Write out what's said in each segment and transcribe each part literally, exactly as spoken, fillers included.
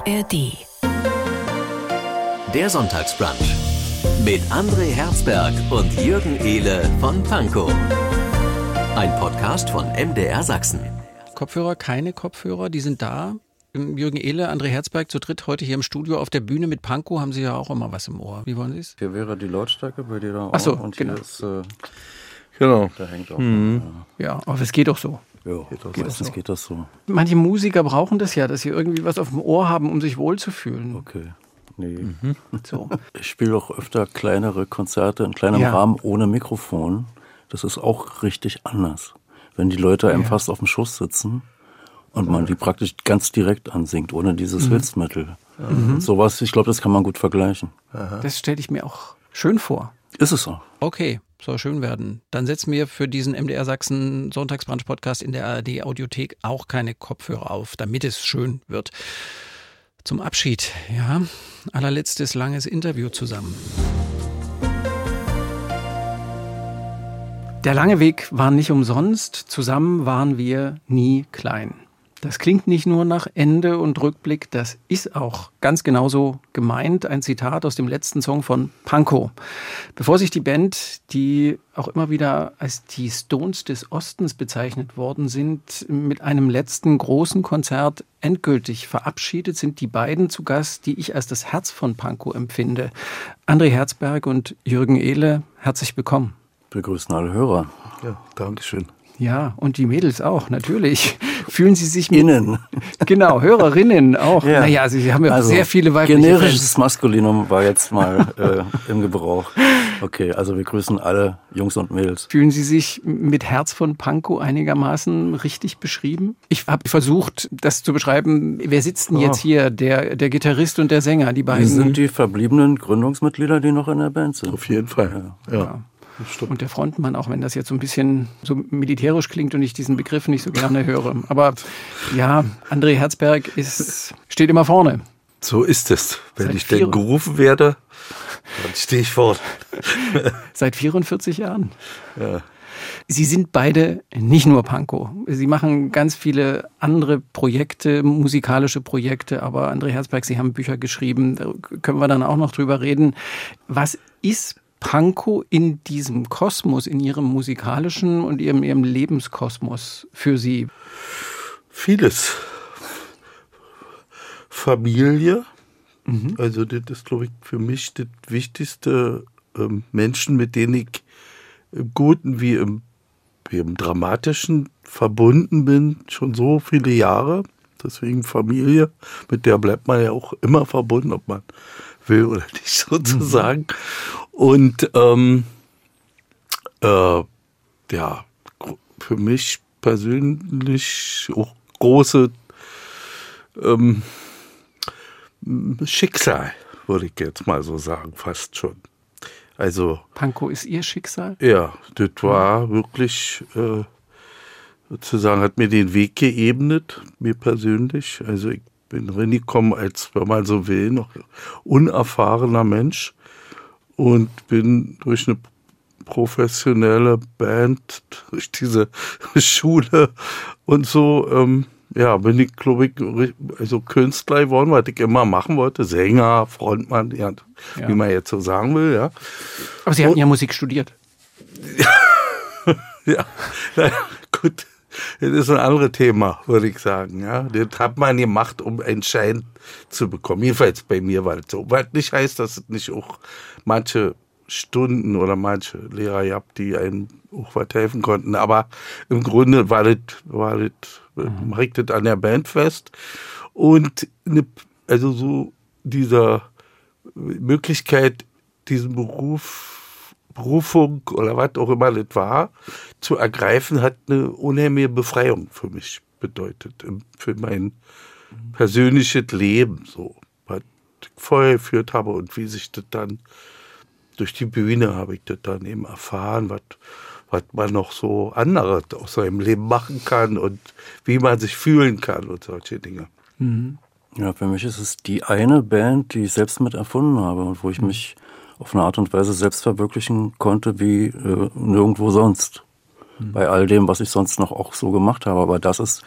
R D. Der Sonntagsbrunch mit André Herzberg und Jürgen Ehle von Pankow. Ein Podcast von M D R Sachsen. Kopfhörer, keine Kopfhörer, die sind da. Jürgen Ehle, André Herzberg zu dritt heute hier im Studio auf der Bühne mit Pankow. Haben Sie ja auch immer was im Ohr. Wie wollen Sie es? Hier wäre die Lautstärke bei dir da auch. Ach so, und genau. Hier ist, äh, Genau. da hängt auch. Mhm. Ja, aber es geht doch so. Ja, geht das meistens so. geht das so. Manche Musiker brauchen das ja, dass sie irgendwie was auf dem Ohr haben, um sich wohlzufühlen. Okay. Nee. Mhm. So. Ich spiele auch öfter kleinere Konzerte in kleinem Ja. Rahmen ohne Mikrofon. Das ist auch richtig anders. Wenn die Leute einem Ja. fast auf dem Schoß sitzen und man die praktisch ganz direkt ansingt, ohne dieses Mhm. Hilfsmittel. Mhm. Sowas, ich glaube, das kann man gut vergleichen. Das stelle ich mir auch schön vor. Ist es auch. Okay, soll schön werden. Dann setzen wir für diesen M D R Sachsen Sonntagsbrunch-Podcast in der A R D Audiothek auch keine Kopfhörer auf, damit es schön wird. Zum Abschied, ja, allerletztes langes Interview zusammen. Der lange Weg war nicht umsonst, zusammen waren wir nie klein. Das klingt nicht nur nach Ende und Rückblick, das ist auch ganz genauso gemeint. Ein Zitat aus dem letzten Song von Pankow. Bevor sich die Band, die auch immer wieder als die Stones des Ostens bezeichnet worden sind, mit einem letzten großen Konzert endgültig verabschiedet, sind die beiden zu Gast, die ich als das Herz von Pankow empfinde. André Herzberg und Jürgen Ehle, herzlich willkommen. Wir grüßen alle Hörer. Ja, Dankeschön. Ja, und die Mädels auch, natürlich. Fühlen Sie sich mit... Innen. Genau, Hörerinnen auch. Ja. Naja, Sie haben ja Also, sehr viele weibliche generisches Fans. Maskulinum war jetzt mal äh, im Gebrauch. Okay, also wir grüßen alle Jungs und Mädels. Fühlen Sie sich mit Herz von Pankow einigermaßen richtig beschrieben? Ich habe versucht, das zu beschreiben. Wer sitzt denn jetzt hier? Der, der Gitarrist und der Sänger, die beiden. Wir sind die verbliebenen Gründungsmitglieder, die noch in der Band sind. Auf jeden Fall. Ja. Ja. Und der Frontmann, auch wenn das jetzt so ein bisschen so militärisch klingt und ich diesen Begriff nicht so gerne höre. Aber ja, André Herzberg ist, steht immer vorne. So ist es. Wenn Seit ich denn vier- gerufen werde, dann stehe ich vorne. Seit vierundvierzig Jahren. Ja. Sie sind beide nicht nur Pankow. Sie machen ganz viele andere Projekte, musikalische Projekte. Aber André Herzberg, Sie haben Bücher geschrieben. Da können wir dann auch noch drüber reden. Was ist Pankow in diesem Kosmos, in Ihrem musikalischen und Ihrem, Ihrem Lebenskosmos für Sie? Vieles. Familie. Mhm. Also das ist, glaube ich, für mich das Wichtigste. Ähm, Menschen, mit denen ich im Guten wie im, wie im Dramatischen verbunden bin, schon so viele Jahre. Deswegen Familie, mit der bleibt man ja auch immer verbunden, ob man will oder nicht sozusagen. Mhm. Und ähm, äh, ja, für mich persönlich auch große ähm, Schicksal, würde ich jetzt mal so sagen, fast schon. Also Pankow ist Ihr Schicksal? Ja, das war wirklich, äh, sozusagen, hat mir den Weg geebnet, mir persönlich. Also ich bin reingekommen als, wenn man so will, noch unerfahrener Mensch und bin durch eine professionelle Band, durch diese Schule und so, ähm, ja, bin ich, glaube ich, also Künstler geworden, was ich immer machen wollte, Sänger, Frontmann, ja, Ja. wie man jetzt so sagen will, ja. Aber Sie hatten ja Musik studiert. Ja, na, gut. Das ist ein anderes Thema, würde ich sagen. Ja, das hat man gemacht, um einen Schein zu bekommen. Jedenfalls bei mir war das so. Was nicht heißt, dass es nicht auch manche Stunden oder manche Lehrer gab, die einem auch was helfen konnten. Aber im Grunde war das, war das, mhm. mache ich das an der Band fest. Und eine, also so dieser Möglichkeit, diesen Beruf Berufung oder was auch immer das war, zu ergreifen, hat eine unheimliche Befreiung für mich bedeutet, für mein persönliches Leben, so, was ich vorher geführt habe und wie sich das dann durch die Bühne habe ich das dann eben erfahren, was, was man noch so anderes aus seinem Leben machen kann und wie man sich fühlen kann und solche Dinge. Mhm. Ja, für mich ist es die eine Band, die ich selbst mit erfunden habe und wo ich mich auf eine Art und Weise selbst verwirklichen konnte wie äh, nirgendwo sonst. Mhm. Bei all dem, was ich sonst noch auch so gemacht habe. Aber das ist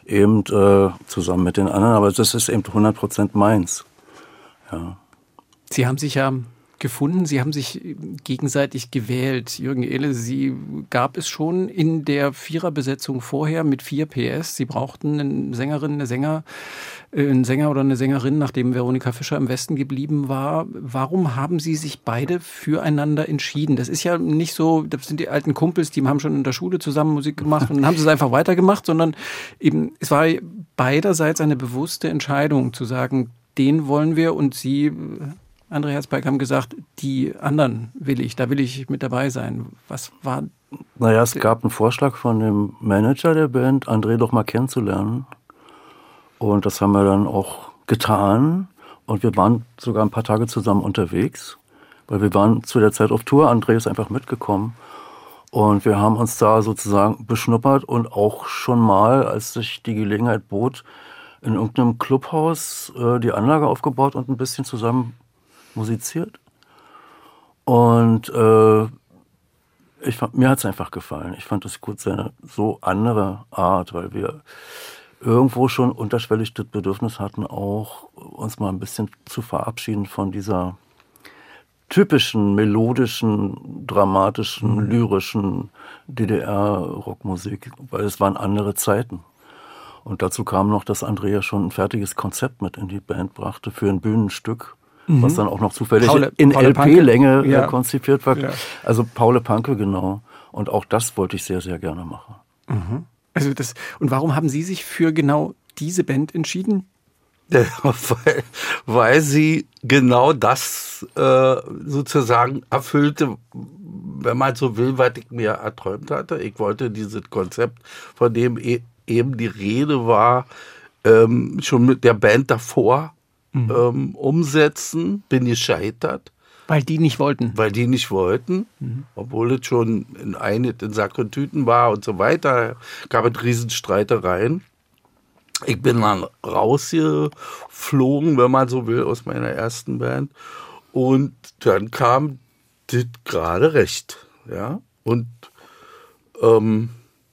eben äh, zusammen mit den anderen, aber das ist eben hundert Prozent meins. Ja. Sie haben sich ja gefunden, Sie haben sich gegenseitig gewählt. Jürgen Ehle, Sie gab es schon in der Viererbesetzung vorher mit vier P S. Sie brauchten eine Sängerin, eine Sänger, äh, einen Sänger oder eine Sängerin, nachdem Veronika Fischer im Westen geblieben war. Warum haben Sie sich beide füreinander entschieden? Das ist ja nicht so, das sind die alten Kumpels, die haben schon in der Schule zusammen Musik gemacht und dann haben sie es einfach weitergemacht, sondern eben, es war beiderseits eine bewusste Entscheidung zu sagen, den wollen wir, und Sie, André Herzberg, haben gesagt, die anderen will ich, da will ich mit dabei sein. Was war? Naja, es gab einen Vorschlag von dem Manager der Band, André doch mal kennenzulernen. Und das haben wir dann auch getan. Und wir waren sogar ein paar Tage zusammen unterwegs, weil wir waren zu der Zeit auf Tour. André ist einfach mitgekommen. Und wir haben uns da sozusagen beschnuppert und auch schon mal, als sich die Gelegenheit bot, in irgendeinem Clubhaus äh, die Anlage aufgebaut und ein bisschen zusammen musiziert. Und äh, ich fand, mir hat es einfach gefallen. Ich fand das gut, seine so andere Art, weil wir irgendwo schon unterschwellig das Bedürfnis hatten, auch uns mal ein bisschen zu verabschieden von dieser typischen, melodischen, dramatischen, mhm. lyrischen D D R-Rockmusik, weil es waren andere Zeiten. Und dazu kam noch, dass Andrea schon ein fertiges Konzept mit in die Band brachte für ein Bühnenstück, mhm. was dann auch noch zufällig Paule, in Paule L P-Länge ja. konzipiert war. Ja. Also Paule Panke, genau. Und auch das wollte ich sehr, sehr gerne machen. Mhm. Also das, und warum haben Sie sich für genau diese Band entschieden? Ja, weil, weil sie genau das äh, sozusagen erfüllte, wenn man so will, was ich mir erträumt hatte. Ich wollte dieses Konzept, von dem e- eben die Rede war, ähm, schon mit der Band davor mhm. ähm, umsetzen, bin gescheitert. Weil die nicht wollten? Weil die nicht wollten, mhm. obwohl es schon in, eine, in Sack und Tüten war und so weiter, gab es Riesenstreitereien. Ich bin dann rausgeflogen, wenn man so will, aus meiner ersten Band. Und dann kam das gerade recht. Ja? Und ähm,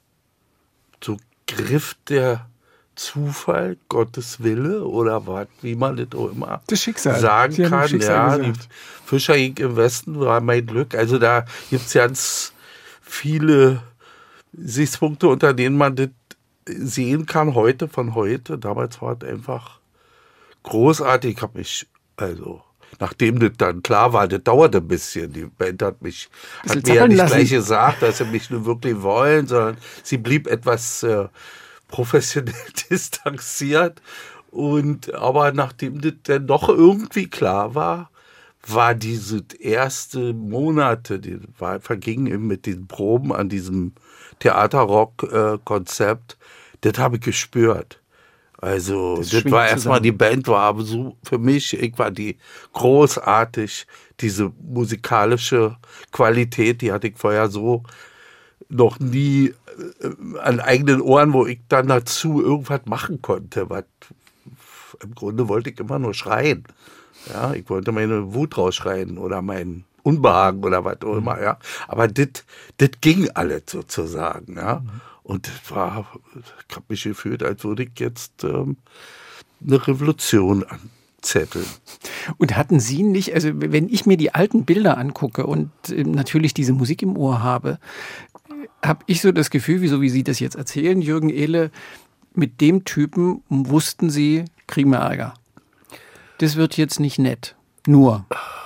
so griff der Zufall, Gottes Wille oder was, wie man das auch immer das Schicksal. sagen Sie kann. Ja, die Fischer im Westen war mein Glück. Also da gibt es ganz viele Sichtpunkte, unter denen man das sehen kann, heute von heute. Damals war es einfach großartig. Ich habe mich, also, nachdem das dann klar war, das dauerte ein bisschen. Die Band hat mich, hat mir ja nicht lassen. gleich gesagt, dass sie mich nur wirklich wollen, sondern sie blieb etwas äh, professionell distanziert. Und, aber nachdem das dann doch irgendwie klar war, war diese erste Monate, die war, vergingen eben mit den Proben an diesem Theaterrock-Konzept, das habe ich gespürt. Also, das, das war erstmal, die Band war aber so für mich, ich war die großartig, diese musikalische Qualität, die hatte ich vorher so noch nie äh, an eigenen Ohren, wo ich dann dazu irgendwas machen konnte. Was, im Grunde wollte ich immer nur schreien. Ja, ich wollte meine Wut rausschreien oder mein Unbehagen oder was auch immer, ja. Aber das ging alles sozusagen, ja. Mhm. Und das war, ich habe mich gefühlt, als würde ich jetzt ähm, eine Revolution anzetteln. Und hatten Sie nicht, also wenn ich mir die alten Bilder angucke und äh, natürlich diese Musik im Ohr habe, habe ich so das Gefühl, wie so wie Sie das jetzt erzählen, Jürgen Ehle, mit dem Typen wussten Sie, kriegen wir Ärger. Das wird jetzt nicht nett. Nur.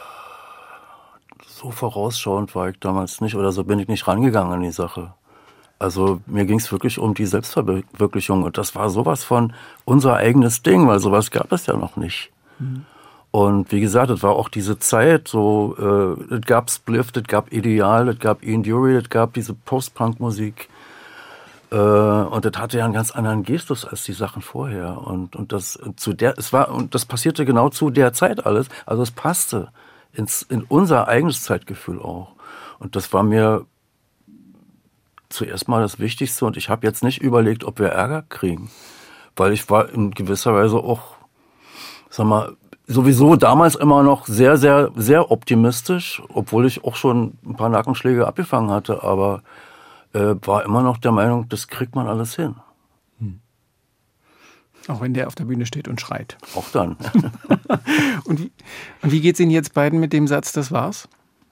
So vorausschauend war ich damals nicht, oder so bin ich nicht rangegangen an die Sache. Also mir ging es wirklich um die Selbstverwirklichung und das war sowas von unser eigenes Ding, weil sowas gab es ja noch nicht. Mhm. Und wie gesagt, es war auch diese Zeit, so, äh, es gab Spliff, es gab Ideal, es gab Ian Dury, es gab diese Post-Punk-Musik. Äh, und das hatte ja einen ganz anderen Gestus als die Sachen vorher. Und, und das zu der, es war, und das passierte genau zu der Zeit alles. Also es passte ins, in unser eigenes Zeitgefühl auch. Und das war mir zuerst mal das Wichtigste. Und ich habe jetzt nicht überlegt, ob wir Ärger kriegen. Weil ich war in gewisser Weise auch, sag mal, sowieso damals immer noch sehr, sehr, sehr optimistisch, obwohl ich auch schon ein paar Nackenschläge abgefangen hatte, aber äh, war immer noch der Meinung, das kriegt man alles hin. Hm. Auch wenn der auf der Bühne steht und schreit. Auch dann. und, wie, und wie geht's Ihnen jetzt beiden mit dem Satz, das war's?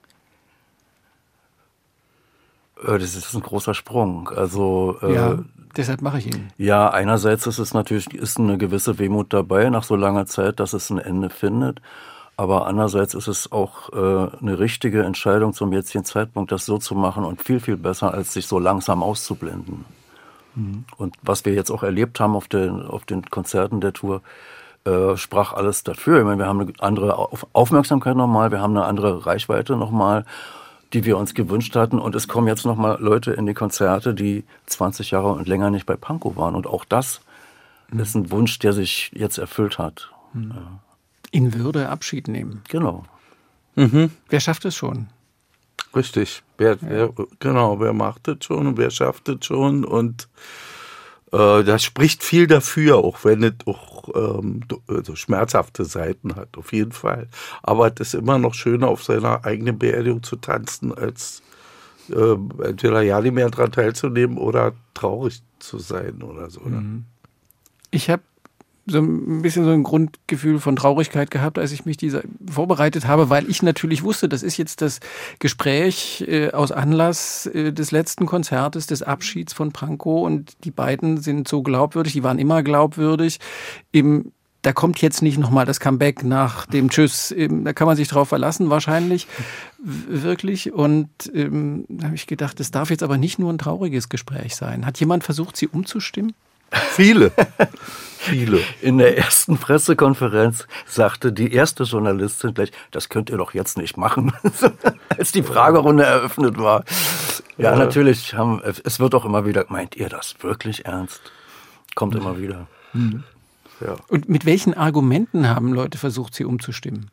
Das ist ein großer Sprung. Also, ja, äh, deshalb mache ich ihn. Ja, einerseits ist es natürlich ist eine gewisse Wehmut dabei, nach so langer Zeit, dass es ein Ende findet. Aber andererseits ist es auch äh, eine richtige Entscheidung zum jetzigen Zeitpunkt, das so zu machen und viel, viel besser, als sich so langsam auszublenden. Mhm. Und was wir jetzt auch erlebt haben auf den, auf den Konzerten der Tour, äh, sprach alles dafür. Ich meine, wir haben eine andere Aufmerksamkeit nochmal, wir haben eine andere Reichweite nochmal, die wir uns gewünscht hatten. Und es kommen jetzt nochmal Leute in die Konzerte, die zwanzig Jahre und länger nicht bei Pankow waren. Und auch das mhm. ist ein Wunsch, der sich jetzt erfüllt hat. Mhm. Ja. In Würde Abschied nehmen. Genau. Mhm. Wer schafft es schon? Richtig. Wer, wer, genau, wer macht es schon und wer schafft es schon? Und äh, das spricht viel dafür, auch wenn es auch ähm, so schmerzhafte Seiten hat, auf jeden Fall. Aber es ist immer noch schöner, auf seiner eigenen Beerdigung zu tanzen, als äh, entweder ja nicht mehr daran teilzunehmen oder traurig zu sein oder so. Mhm. Ich habe so ein bisschen so ein Grundgefühl von Traurigkeit gehabt, als ich mich diese vorbereitet habe, weil ich natürlich wusste, das ist jetzt das Gespräch äh, aus Anlass äh, des letzten Konzertes, des Abschieds von Pankow, und die beiden sind so glaubwürdig, die waren immer glaubwürdig. Im, da kommt jetzt nicht nochmal das Comeback nach dem Tschüss, Im, da kann man sich drauf verlassen wahrscheinlich, w- wirklich. Und ähm, da habe ich gedacht, das darf jetzt aber nicht nur ein trauriges Gespräch sein. Hat jemand versucht, sie umzustimmen? Viele. Viele. In der ersten Pressekonferenz sagte die erste Journalistin gleich, das könnt ihr doch jetzt nicht machen, als die Fragerunde eröffnet war. Ja, ja. Natürlich, haben, es wird auch immer wieder, meint ihr das wirklich ernst? Kommt immer wieder. Mhm. Ja. Und mit welchen Argumenten haben Leute versucht, sie umzustimmen?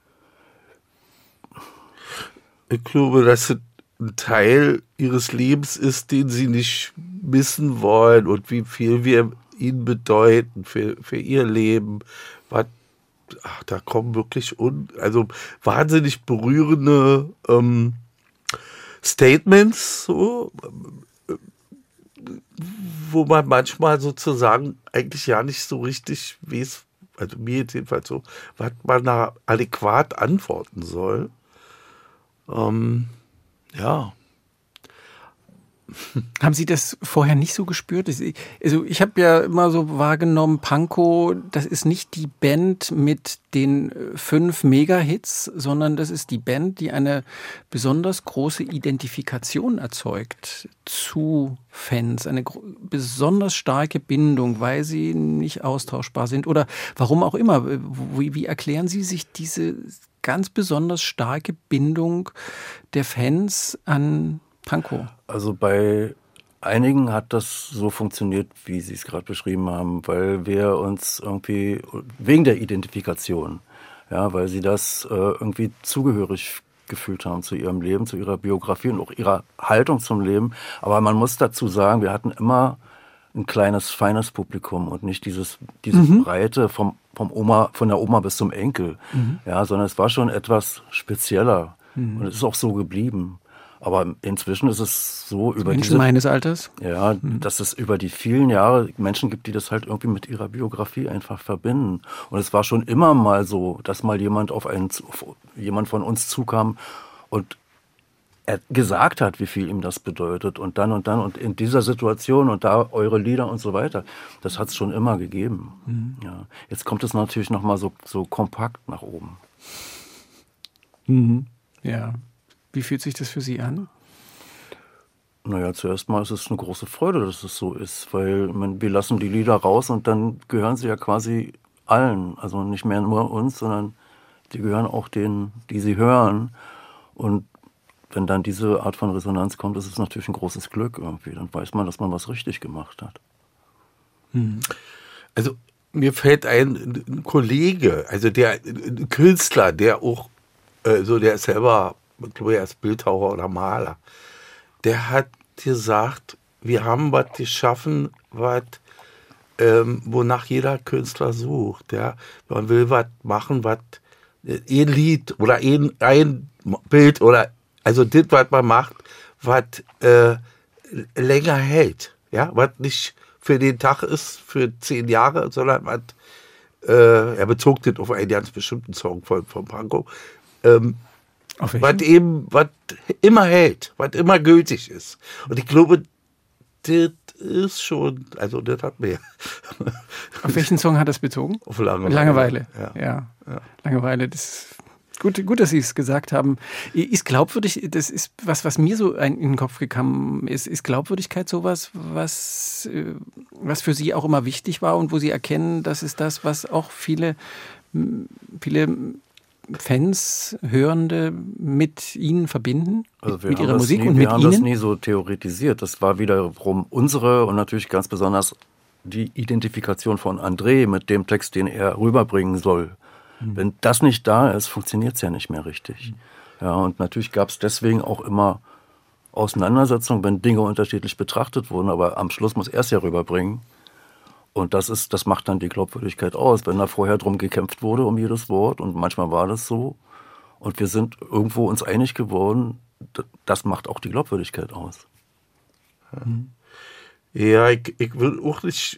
Ich glaube, dass es ein Teil ihres Lebens ist, den sie nicht missen wollen, und wie viel wir ihnen bedeuten für, für ihr Leben. Was, ach, da kommen wirklich un, also wahnsinnig berührende ähm, Statements, so, wo man manchmal sozusagen eigentlich ja nicht so richtig weiß, also mir jetzt jedenfalls so, was man da adäquat antworten soll. Ähm, ja. Haben Sie das vorher nicht so gespürt? Also ich habe ja immer so wahrgenommen, Pankow, das ist nicht die Band mit den fünf Mega-Hits, sondern das ist die Band, die eine besonders große Identifikation erzeugt zu Fans, eine besonders starke Bindung, weil sie nicht austauschbar sind oder warum auch immer. Wie, wie erklären Sie sich diese ganz besonders starke Bindung der Fans an Pankow? Also bei einigen hat das so funktioniert, wie Sie es gerade beschrieben haben, weil wir uns irgendwie, wegen der Identifikation, ja, weil sie das äh, irgendwie zugehörig gefühlt haben zu ihrem Leben, zu ihrer Biografie und auch ihrer Haltung zum Leben. Aber man muss dazu sagen, wir hatten immer ein kleines, feines Publikum und nicht dieses, dieses mhm. Breite vom, vom Oma, von der Oma bis zum Enkel, mhm. ja, sondern es war schon etwas spezieller mhm. und es ist auch so geblieben. Aber inzwischen ist es so über Menschen diese, meines Alters? Ja, mhm. dass es über die vielen Jahre Menschen gibt, die das halt irgendwie mit ihrer Biografie einfach verbinden. Und es war schon immer mal so, dass mal jemand auf einen, auf jemand von uns zukam und er gesagt hat, wie viel ihm das bedeutet und dann und dann und in dieser Situation und da eure Lieder und so weiter. Das hat es schon immer gegeben. Mhm. Ja. Jetzt kommt es natürlich noch mal so, so kompakt nach oben. Mhm. Ja. Wie fühlt sich das für Sie an? Naja, zuerst mal ist es eine große Freude, dass es so ist, weil man, wir lassen die Lieder raus und dann gehören sie ja quasi allen. Also nicht mehr nur uns, sondern die gehören auch denen, die sie hören. Und wenn dann diese Art von Resonanz kommt, ist es natürlich ein großes Glück irgendwie. Dann weiß man, dass man was richtig gemacht hat. Hm. Also mir fällt ein, ein Kollege, also der ein Künstler, der auch, also der ist selber, ich glaube, er ist Bildhauer oder Maler, der hat gesagt, wir haben was geschaffen, was, ähm, wonach jeder Künstler sucht. Ja? Man will was machen, was ein Lied oder ein, ein Bild oder also das, was man macht, was äh, länger hält, ja, was nicht für den Tag ist, für zehn Jahre, sondern was, äh, er bezog das auf einen ganz bestimmten Song von, von Pankow, ähm, was eben, was immer hält, was immer gültig ist. Und ich glaube, das ist schon, also das hat mehr. Auf welchen Song hat das bezogen? Auf Langeweile. Langeweile, ja. ja. ja. Langeweile, das gut, gut, dass Sie es gesagt haben. Ist glaubwürdig, das ist was, was mir so in den Kopf gekommen ist, ist Glaubwürdigkeit sowas, was, was für Sie auch immer wichtig war und wo Sie erkennen, das ist das, was auch viele, viele Fans, Hörende mit Ihnen verbinden, also mit, mit Ihrer Musik nie, und wir mit haben Ihnen? das nie so theoretisiert. Das war wiederum unsere und natürlich ganz besonders die Identifikation von André mit dem Text, den er rüberbringen soll. Mhm. Wenn das nicht da ist, funktioniert es ja nicht mehr richtig. Mhm. Ja, und natürlich gab es deswegen auch immer Auseinandersetzungen, wenn Dinge unterschiedlich betrachtet wurden, aber am Schluss muss er es ja rüberbringen. Und das ist, das macht dann die Glaubwürdigkeit aus, wenn da vorher drum gekämpft wurde um jedes Wort und manchmal war das so. Und wir sind irgendwo uns einig geworden, das macht auch die Glaubwürdigkeit aus. Ja, ich, ich will auch nicht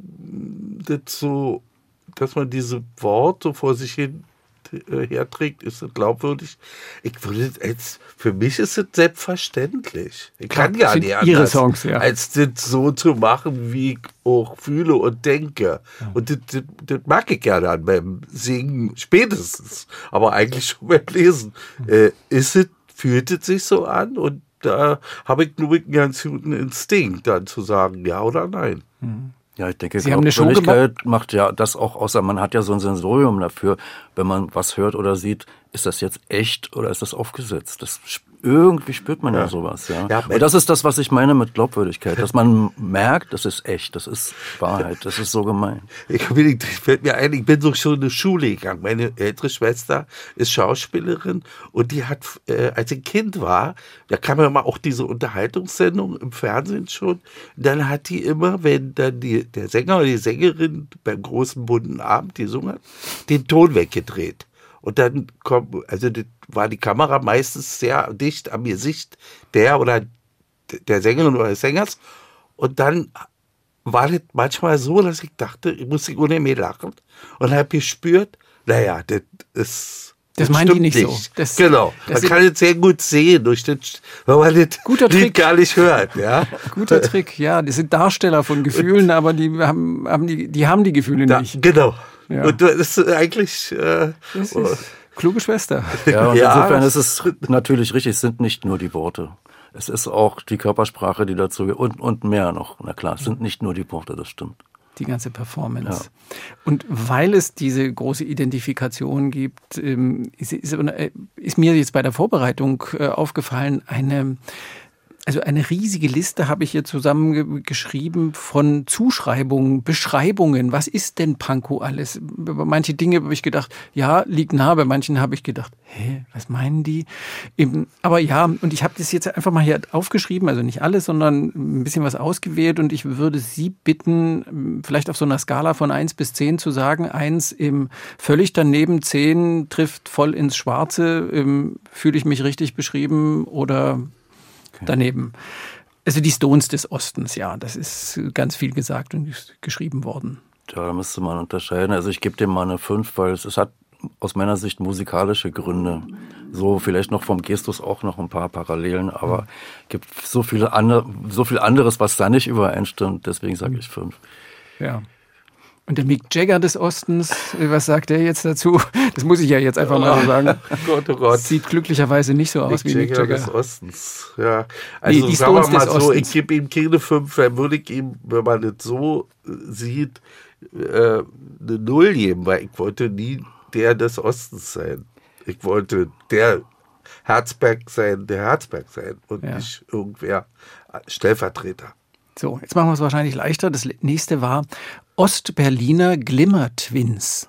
das so, dass man diese Worte vor sich hin äh, herträgt, ist das glaubwürdig. Ich würde als, für mich ist es selbstverständlich. Ich kann Klar, ja nicht Ihre anders, Songs, ja. als das so zu machen, wie ich auch fühle und denke. Ja. Und das, das, das mag ich ja dann beim Singen spätestens, aber eigentlich schon beim Lesen. Mhm. Äh, ist es, fühlt es sich so an und da habe ich nur einen ganz guten Instinkt, dann zu sagen, ja oder nein. Mhm. Ja, ich denke, Sie haben eine Show Glaubwürdigkeit macht ja das auch außer, man hat ja so ein Sensorium dafür, wenn man was hört oder sieht, ist das jetzt echt oder ist das aufgesetzt? Das irgendwie spürt man ja, ja sowas, ja. ja und das ist das, was ich meine mit Glaubwürdigkeit, dass man merkt, das ist echt, das ist Wahrheit, das ist so gemein. Ich, bin, ich fällt mir ein, ich bin so schon in die Schule gegangen. Meine ältere Schwester ist Schauspielerin und die hat, äh, als ich Kind war, da kam ja mal auch diese Unterhaltungssendung im Fernsehen schon, dann hat die immer, wenn dann die, der Sänger oder die Sängerin beim großen bunten Abend, die gesungen hat, den Ton weggedreht. Und dann kommt, also das war die Kamera meistens sehr dicht am Gesicht der oder der Sängerin oder des Sängers. Und dann war das manchmal so, dass ich dachte, ich muss nicht ohne mich lachen. Und habe gespürt, naja, das ist. Das, das meinen die nicht, nicht so. Das, genau. Das man kann es sehr gut sehen, durch das, wenn man das guter Lied Trick. gar nicht hört. Ja? Guter Trick, ja. Das sind Darsteller von Gefühlen, aber die haben, haben, die, die haben die Gefühle da, nicht. Genau. Ja. Und das ist eigentlich. Äh, das ist kluge Schwester. Ja, und ja, insofern ist es natürlich richtig, es sind nicht nur die Worte. Es ist auch die Körpersprache, die dazu und, und mehr noch. Na klar, es sind nicht nur die Worte, das stimmt. Die ganze Performance. Ja. Und weil es diese große Identifikation gibt, ist, ist, ist mir jetzt bei der Vorbereitung aufgefallen, eine, also eine riesige Liste habe ich hier zusammengeschrieben von Zuschreibungen, Beschreibungen. Was ist denn Pankow alles? Über manche Dinge habe ich gedacht, ja, liegt nah. Bei manchen habe ich gedacht, hä, was meinen die? Eben, aber ja, und ich habe das jetzt einfach mal hier aufgeschrieben, also nicht alles, sondern ein bisschen was ausgewählt. Und ich würde Sie bitten, vielleicht auf so einer Skala von eins bis zehn zu sagen, eins im völlig daneben, zehn trifft voll ins Schwarze, fühle ich mich richtig beschrieben oder daneben. Also die Stones des Ostens, ja, das ist ganz viel gesagt und geschrieben worden. Ja, da müsste man unterscheiden. Also ich gebe dem mal eine fünf, weil es, es hat aus meiner Sicht musikalische Gründe. So vielleicht noch vom Gestus auch noch ein paar Parallelen, aber es gibt so viele andere, so viel anderes, was da nicht übereinstimmt. Deswegen sage ich fünf. Ja. Und der Mick Jagger des Ostens, was sagt der jetzt dazu? Das muss ich ja jetzt einfach mal so sagen. Oh Gott, oh Gott. Sieht glücklicherweise nicht so aus Mick wie Mick Jagger. des Ostens, ja. Also nee, die sagen wir Stones mal des so, Ostens. ich gebe ihm keine fünf, dann würde ich ihm, wenn man das so sieht, äh, eine Null geben, weil ich wollte nie der des Ostens sein. Ich wollte der Herzberg sein, der Herzberg sein und ja. nicht irgendwer Stellvertreter. So, jetzt machen wir es wahrscheinlich leichter. Das nächste war Ostberliner Glimmer-Twins.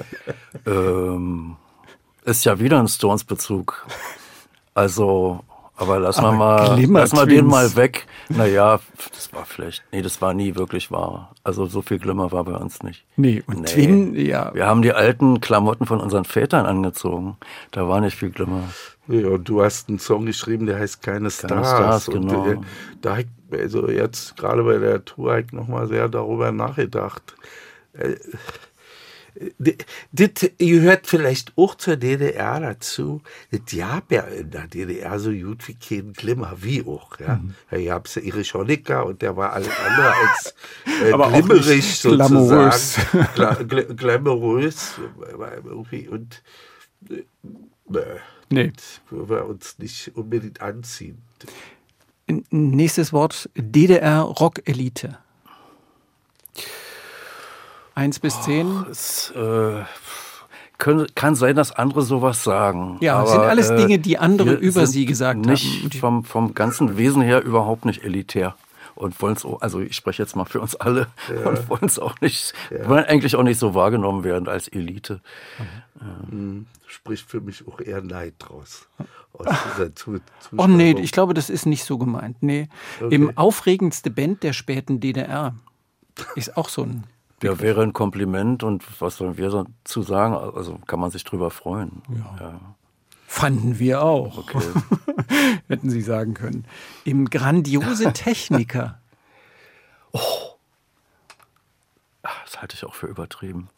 ähm, ist ja wieder ein Stones-Bezug. Also Aber lass Aber mal, Glimmer lass mal den Twins. mal weg. Naja, das war vielleicht, nee, das war nie wirklich wahr. Also so viel Glimmer war bei uns nicht. Nee, und Nee. Twin, ja. Wir haben die alten Klamotten von unseren Vätern angezogen. Da war nicht viel Glimmer. Ja, und du hast einen Song geschrieben, der heißt Keine Stars. Keine Stars, und, genau. äh, da hab ich, also jetzt gerade bei der Tour, habe ich nochmal sehr darüber nachgedacht. Äh, Das gehört vielleicht auch zur D D R dazu. Das gab ja in der D D R so gut wie keinen Glimmer, wie auch. Ja, mhm. Da gab es ja Erich Honecker und der war alles andere als äh, Aber auch glimmerig nicht glamourös. sozusagen. Gla gl glamourös. Irgendwie und äh, Nee. das würden wir uns nicht unbedingt anziehen. Nächstes Wort, D D R-Rock-Elite. Eins bis zehn. Es äh, können, kann sein, dass andere sowas sagen. Ja, aber, sind alles äh, Dinge, die andere wir über sind sie gesagt nicht haben. Vom, vom ganzen Wesen her überhaupt nicht elitär. Und wollen es, also ich spreche jetzt mal für uns alle, Ja. und wollen es auch nicht, Ja. wollen eigentlich auch nicht so wahrgenommen werden als Elite. Mhm. Spricht für mich auch eher Neid draus. Aus dieser Zu Oh nee, Zuschreibung. ich glaube, das ist nicht so gemeint. Nee. Okay. Im aufregendste Band der späten D D R ist auch so ein. Ja, wäre ein Kompliment und was sollen wir dazu sagen? Also kann man sich drüber freuen. Ja. Fanden wir auch. Okay. Hätten Sie sagen können. Im grandiose Techniker. Das halte ich auch für übertrieben.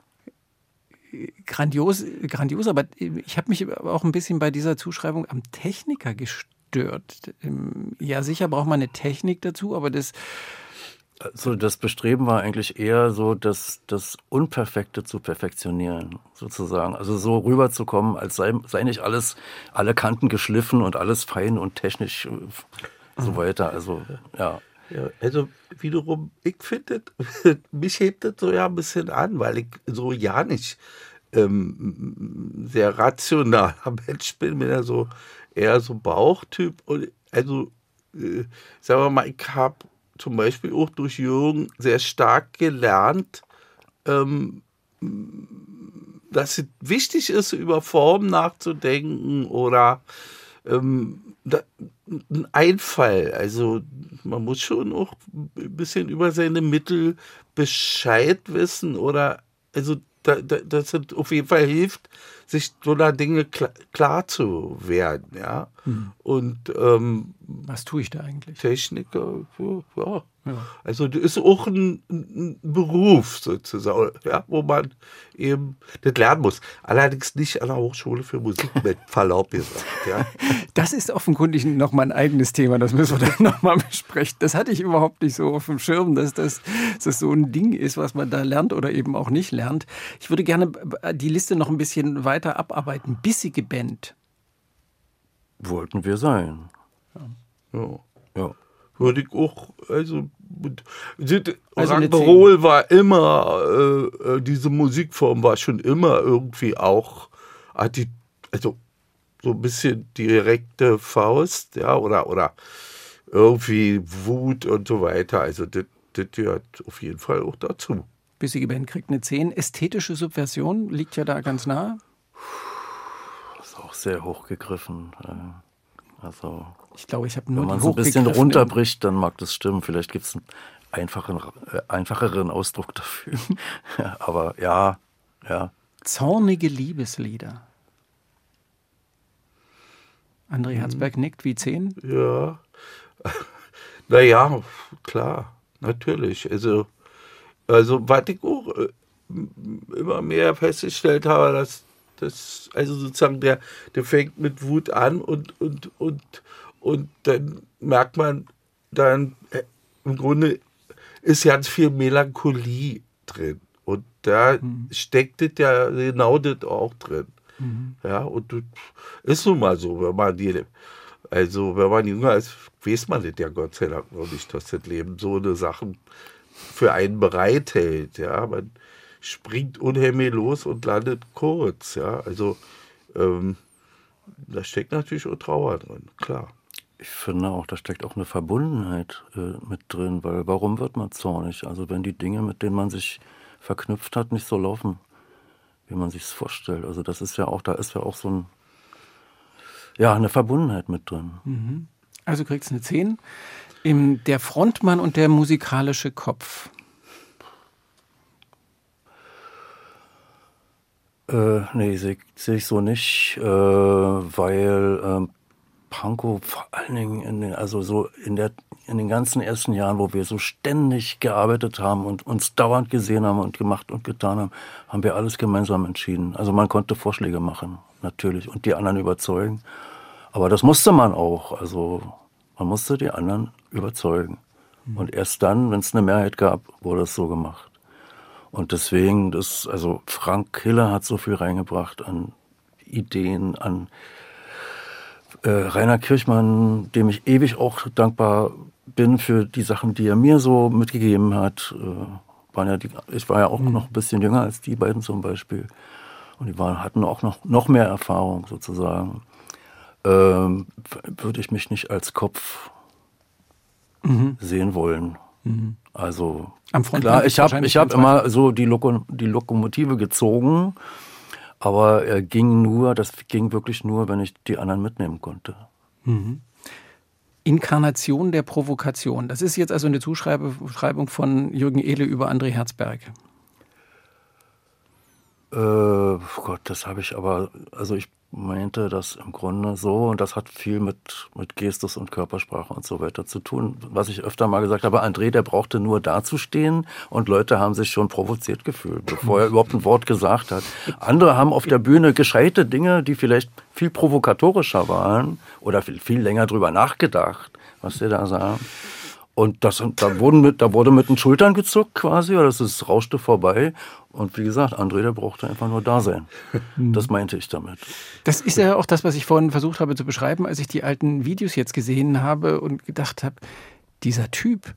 Grandios, grandios, aber ich habe mich auch ein bisschen bei dieser Zuschreibung am Techniker gestört. Ja, sicher braucht man eine Technik dazu, aber das. Also das Bestreben war eigentlich eher so, das, das Unperfekte zu perfektionieren, sozusagen. Also so rüberzukommen, als sei, sei nicht alles, alle Kanten geschliffen und alles fein und technisch äh, so weiter. Also, ja. Ja, also wiederum, ich finde, mich hebt das so ja ein bisschen an, weil ich so ja nicht ähm, sehr rationaler Mensch bin, bin ja so eher so Bauchtyp. Und also, äh, sagen wir mal, ich habe zum Beispiel auch durch Jürgen sehr stark gelernt, ähm, dass es wichtig ist, über Formen nachzudenken oder ähm, da, ein Einfall. Also man muss schon auch ein bisschen über seine Mittel Bescheid wissen oder also da, da, dass es auf jeden Fall hilft, sich so einer Dinge klar, klar zu werden, ja. Hm. Und ähm, Was tue ich da eigentlich? Techniker, ja, ja. Ja. Also das ist auch ein, ein Beruf sozusagen, ja, wo man eben das lernen muss. Allerdings nicht an der Hochschule für Musik, mit Verlaub gesagt. Ja. Das ist offenkundig nochmal ein eigenes Thema, das müssen wir dann nochmal besprechen. Das hatte ich überhaupt nicht so auf dem Schirm, dass das, dass das so ein Ding ist, was man da lernt oder eben auch nicht lernt. Ich würde gerne die Liste noch ein bisschen weiter abarbeiten. Bissige Band. Wollten wir sein. Ja. Ja. Würde ich auch, also, Also eine Rock'n'Roll war immer, äh, äh, diese Musikform war schon immer irgendwie auch, hat die, also so ein bisschen direkte Faust, ja, oder, oder irgendwie Wut und so weiter. Also das, das gehört auf jeden Fall auch dazu. Bissige Band kriegt eine zehn. Ästhetische Subversion liegt ja da ganz nah. Das ist auch sehr hochgegriffen. Also, Ich glaube, ich habe nur wenn man die so ein bisschen hochgegriffenen- runterbricht, dann mag das stimmen. Vielleicht gibt es einen einfachen, äh, einfacheren Ausdruck dafür. Aber ja, ja. Zornige Liebeslieder. André Herzberg nickt wie zehn. Ja, naja, klar, natürlich. Also, also was ich auch äh, immer mehr festgestellt habe, dass das, also sozusagen der, der fängt mit Wut an und, und, und, und dann merkt man dann, äh, im Grunde ist ganz viel Melancholie drin. Und da mhm. steckt das ja genau das auch drin. Mhm. Ja, und das ist nun mal so, wenn man die, also wenn man jünger ist, weiß man das ja Gott sei Dank noch nicht, dass das Leben so eine Sachen für einen bereithält. Ja, man springt unheimlich los und landet kurz. Ja, also ähm, da steckt natürlich auch Trauer drin, klar. Ich finde auch, da steckt auch eine Verbundenheit äh, mit drin, weil warum wird man zornig? Also wenn die Dinge, mit denen man sich verknüpft hat, nicht so laufen, wie man sich es vorstellt. Also das ist ja auch, da ist ja auch so ein, ja, eine Verbundenheit mit drin. Mhm. Also kriegst du eine zehn. Im, der Frontmann und der musikalische Kopf. Äh, nee, sehe seh ich so nicht, äh, weil ähm, Pankow vor allen Dingen in den, also so in der in den ganzen ersten Jahren, wo wir so ständig gearbeitet haben und uns dauernd gesehen haben und gemacht und getan haben, haben wir alles gemeinsam entschieden. Also man konnte Vorschläge machen, natürlich, und die anderen überzeugen. Aber das musste man auch. Also man musste die anderen überzeugen. Mhm. Und erst dann, wenn es eine Mehrheit gab, wurde es so gemacht. Und deswegen, das, also Frank Hiller hat so viel reingebracht an Ideen, an äh, Rainer Kirchmann, dem ich ewig auch dankbar bin für die Sachen, die er mir so mitgegeben hat. Äh, waren ja die, ich war ja auch mhm. noch ein bisschen jünger als die beiden zum Beispiel. Und die waren, hatten auch noch, noch mehr Erfahrung sozusagen. Ähm, würde ich mich nicht als Kopf mhm. sehen wollen. Mhm. Also Am klar, ich habe ich hab immer so die, Loko, die Lokomotive gezogen, aber er ging nur, das ging wirklich nur, wenn ich die anderen mitnehmen konnte. Mhm. Inkarnation der Provokation. Das ist jetzt also eine Zuschreibung von Jürgen Ehle über André Herzberg. Äh, Gott, das habe ich aber, also ich meinte das im Grunde so, und das hat viel mit, mit Gestus und Körpersprache und so weiter zu tun. Was ich öfter mal gesagt habe, André, der brauchte nur dazustehen und Leute haben sich schon provoziert gefühlt, bevor er überhaupt ein Wort gesagt hat. Andere haben auf der Bühne gescheite Dinge, die vielleicht viel provokatorischer waren oder viel, viel länger drüber nachgedacht, was der da sah. Und das, da, wurden mit, da wurde mit den Schultern gezuckt quasi, oder das ist, rauschte vorbei. Und wie gesagt, André, der brauchte einfach nur da sein. Das meinte ich damit. Das ist ja auch das, was ich vorhin versucht habe zu beschreiben, als ich die alten Videos jetzt gesehen habe und gedacht habe, dieser Typ,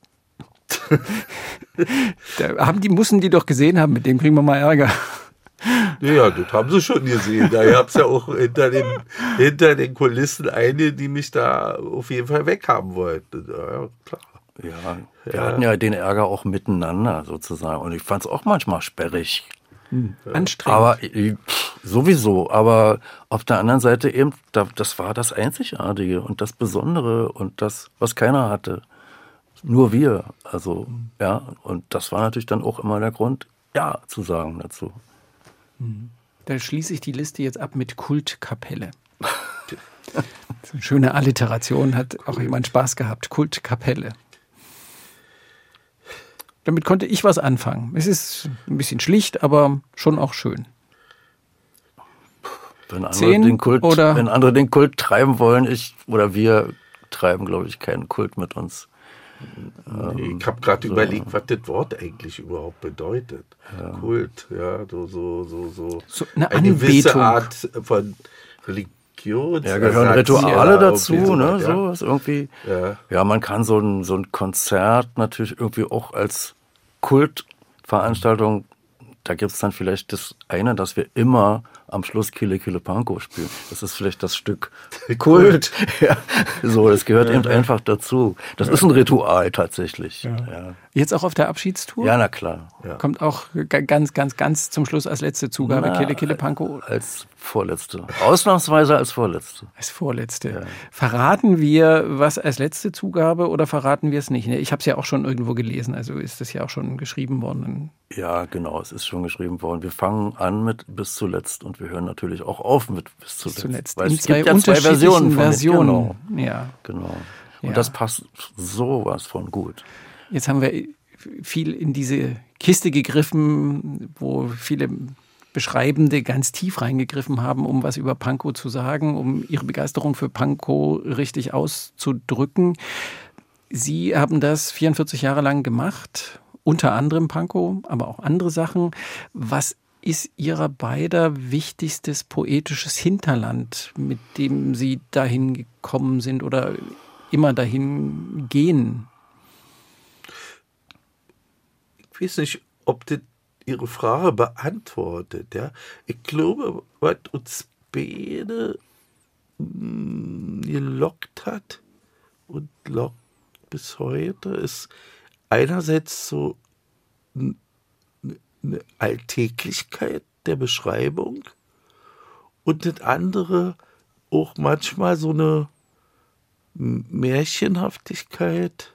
da haben die, mussten die doch gesehen haben, mit dem kriegen wir mal Ärger. Ja, das haben sie schon gesehen. Da gab es ja auch hinter den, hinter den Kulissen eine, die mich da auf jeden Fall weghaben wollte. Ja, klar. Ja, wir ja. hatten ja den Ärger auch miteinander sozusagen. Und ich fand es auch manchmal sperrig. Hm. Anstrengend. Aber pff, sowieso. Aber auf der anderen Seite eben, das war das Einzigartige und das Besondere und das, was keiner hatte. Nur wir. Also, ja. Und das war natürlich dann auch immer der Grund, ja zu sagen dazu. Da schließe ich die Liste jetzt ab mit Kultkapelle. Eine schöne Alliteration, hat auch jemand Spaß gehabt. Kultkapelle. Damit konnte ich was anfangen. Es ist ein bisschen schlicht, aber schon auch schön. Wenn andere, den Kult, oder wenn andere den Kult treiben wollen, ich oder wir treiben, glaube ich, keinen Kult mit uns. Nee, ich habe gerade so überlegt, was das Wort eigentlich überhaupt bedeutet. Ja. Kult, ja, so, so, so, so. so eine, eine gewisse Art von Religion. Ja, gehören Rituale dazu, so, ne? Ja. So ist irgendwie. Ja. ja, man kann so ein, so ein Konzert natürlich irgendwie auch als Kultveranstaltung, da gibt es dann vielleicht das eine, dass wir immer am Schluss Kille Kille Pankow spielen. Das ist vielleicht das Stück Kult. Ja, so, das gehört ja, eben ja. einfach dazu. Das ja. ist ein Ritual tatsächlich. Ja. Ja. Jetzt auch auf der Abschiedstour? Ja, na klar. Ja. Kommt auch ganz, ganz, ganz zum Schluss als letzte Zugabe na, Kille Kille Pankow? Als vorletzte. Ausnahmsweise als vorletzte. Als vorletzte. Ja. Verraten wir was als letzte Zugabe oder verraten wir es nicht? Ich habe es ja auch schon irgendwo gelesen, also ist das ja auch schon geschrieben worden. Ja, genau, es ist schon geschrieben worden. Wir fangen an mit bis zuletzt und wir hören natürlich auch auf mit bis zuletzt. Bis zuletzt. Weil es gibt ja zwei Versionen. Versionen. Genau. Ja. genau. Und ja. das passt sowas von gut. Jetzt haben wir viel in diese Kiste gegriffen, wo viele Beschreibende ganz tief reingegriffen haben, um was über Pankow zu sagen, um ihre Begeisterung für Pankow richtig auszudrücken. Sie haben das vierundvierzig Jahre lang gemacht, unter anderem Pankow, aber auch andere Sachen. Was ist Ihrer beider wichtigstes poetisches Hinterland, mit dem Sie dahin gekommen sind oder immer dahin gehen? Ich weiß nicht, ob das Ihre Frage beantwortet. Ja? Ich glaube, was uns beide gelockt hat und lockt bis heute, ist einerseits so eine Alltäglichkeit der Beschreibung und das andere auch manchmal so eine Märchenhaftigkeit,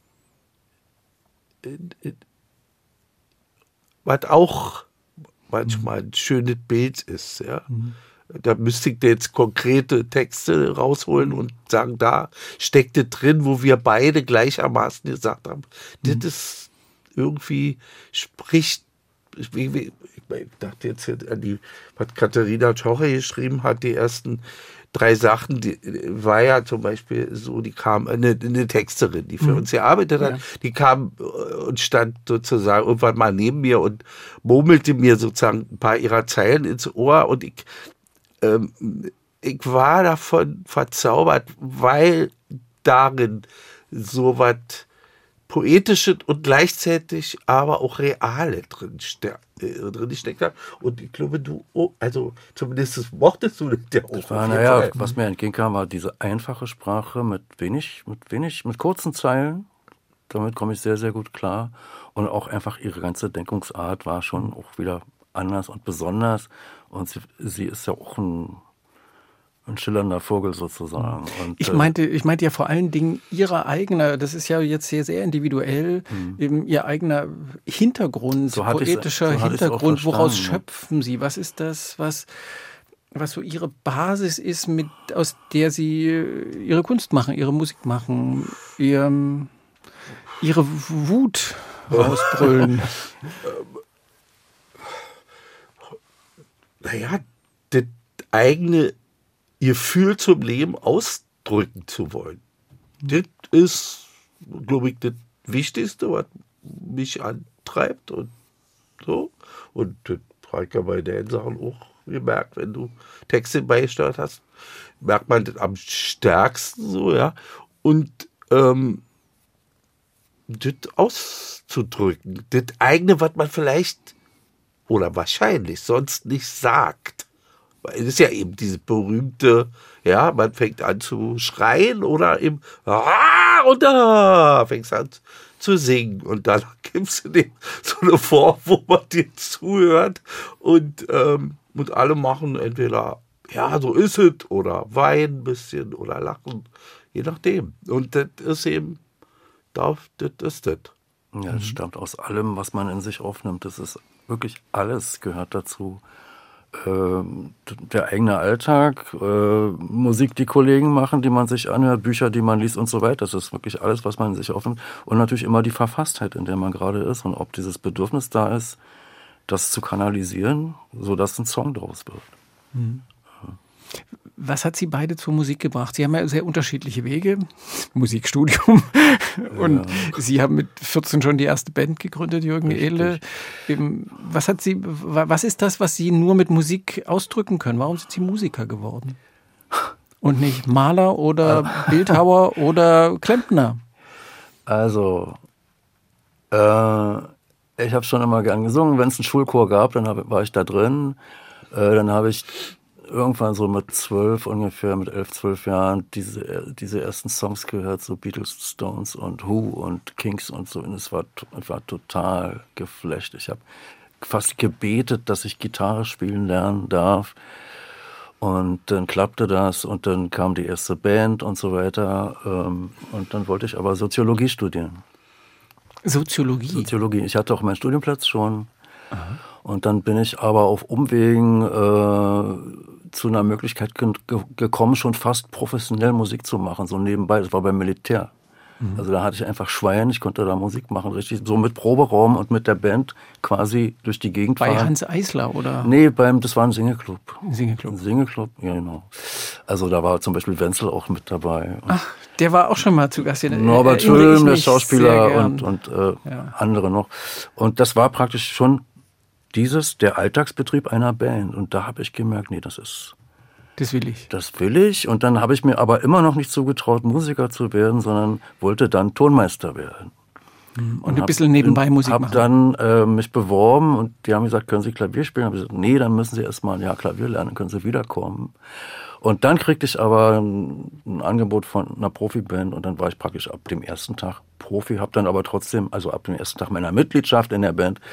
was auch manchmal ein schönes Bild ist. Ja. Mhm. Da müsste ich jetzt konkrete Texte rausholen und sagen, da steckt es drin, wo wir beide gleichermaßen gesagt haben, mhm. das ist irgendwie, spricht, ich, ich, ich dachte jetzt an die, was Katharina Czoche geschrieben hat, die ersten drei Sachen, die war ja zum Beispiel so, die kam, eine, eine Texterin, die für mhm. uns gearbeitet hat, ja. die kam und stand sozusagen irgendwann mal neben mir und murmelte mir sozusagen ein paar ihrer Zeilen ins Ohr und ich, ähm, ich war davon verzaubert, weil darin so was Poetisches und gleichzeitig aber auch Reale drin, ste- äh, drin steckt hat. Und ich glaube, du, oh, also zumindest mochtest du das ja auch. Das war, naja, was mir entgegenkam, war diese einfache Sprache mit wenig, mit wenig, mit kurzen Zeilen. Damit komme ich sehr, sehr gut klar. Und auch einfach ihre ganze Denkungsart war schon auch wieder anders und besonders. Und sie, sie ist ja auch ein Ein schillernder Vogel sozusagen. Und, ich meinte, ich meinte ja vor allen Dingen ihre eigene, das ist ja jetzt sehr, sehr individuell, mhm. eben ihr eigener Hintergrund, so poetischer so Hintergrund, woraus schöpfen Sie? Was ist das, was, was so Ihre Basis ist, mit, aus der Sie Ihre Kunst machen, Ihre Musik machen, ihr, Ihre Wut rausbrüllen? Naja, das eigene Gefühl zum Leben ausdrücken zu wollen. Das ist, glaube ich, das Wichtigste, was mich antreibt und so. Und das habe ich ja bei den Sachen auch gemerkt, wenn du Texte beisteuert hast, merkt man das am stärksten so, ja. Und ähm, das auszudrücken, das eigene, was man vielleicht oder wahrscheinlich sonst nicht sagt. Es ist ja eben diese berühmte, ja, man fängt an zu schreien oder eben, ah, und da fängst an zu singen. Und dann gibst du dem so eine Form, wo man dir zuhört und, ähm, und alle machen entweder, ja, so ist es, oder weinen ein bisschen oder lachen, je nachdem. Und das ist eben, das ist das. Ja, das stammt aus allem, was man in sich aufnimmt. Das ist wirklich alles gehört dazu. Der eigene Alltag, äh, Musik, die Kollegen machen, die man sich anhört, Bücher, die man liest und so weiter. Das ist wirklich alles, was man in sich aufnimmt. Und natürlich immer die Verfasstheit, in der man gerade ist und ob dieses Bedürfnis da ist, das zu kanalisieren, sodass ein Song draus wird. Mhm. Was hat Sie beide zur Musik gebracht? Sie haben ja sehr unterschiedliche Wege, Musikstudium, und ja. Sie haben mit vierzehn schon die erste Band gegründet, Jürgen Ehle. Was hat Sie, was ist das, was Sie nur mit Musik ausdrücken können? Warum sind Sie Musiker geworden? Und nicht Maler oder Bildhauer oder Klempner? Also, äh, ich habe schon immer gern gesungen. Wenn es einen Schulchor gab, dann hab, war ich da drin. Äh, dann habe ich irgendwann so mit zwölf ungefähr, mit elf, zwölf Jahren diese, diese ersten Songs gehört, so Beatles, Stones und Who und Kings und so. Und es war, war total geflasht. Ich habe fast gebetet, dass ich Gitarre spielen lernen darf. Und dann klappte das und dann kam die erste Band und so weiter. Und dann wollte ich aber Soziologie studieren. Soziologie? Soziologie. Ich hatte auch meinen Studienplatz schon. Aha. Und dann bin ich aber auf Umwegen äh, zu einer Möglichkeit ge- ge- gekommen, schon fast professionell Musik zu machen, so nebenbei. Das war beim Militär. Mhm. Also da hatte ich einfach Schwein, ich konnte da Musik machen, richtig so mit Proberaum und mit der Band quasi durch die Gegend Bei fahren. Bei Hans Eisler, oder? Nee, beim, das war ein Singeclub. Ein Singeclub. Ein Singeclub, ja genau. Also da war zum Beispiel Wenzel auch mit dabei. Ach, der war auch schon mal zu Gast. Norbert Schulm, der Schauspieler und, und äh, ja. andere noch. Und das war praktisch schon dieses, der Alltagsbetrieb einer Band. Und da habe ich gemerkt, nee, das ist... Das will ich. Das will ich. Und dann habe ich mir aber immer noch nicht zugetraut, Musiker zu werden, sondern wollte dann Tonmeister werden. Und, und ein bisschen nebenbei hab, Musik hab machen. Habe dann äh, mich beworben und die haben gesagt, können Sie Klavier spielen? Habe ich gesagt, nee, dann müssen Sie erst mal ein Jahr Klavier lernen, dann können Sie wiederkommen. Und dann kriegte ich aber ein, ein Angebot von einer Profiband und dann war ich praktisch ab dem ersten Tag Profi, habe dann aber trotzdem, also ab dem ersten Tag meiner Mitgliedschaft in der Band,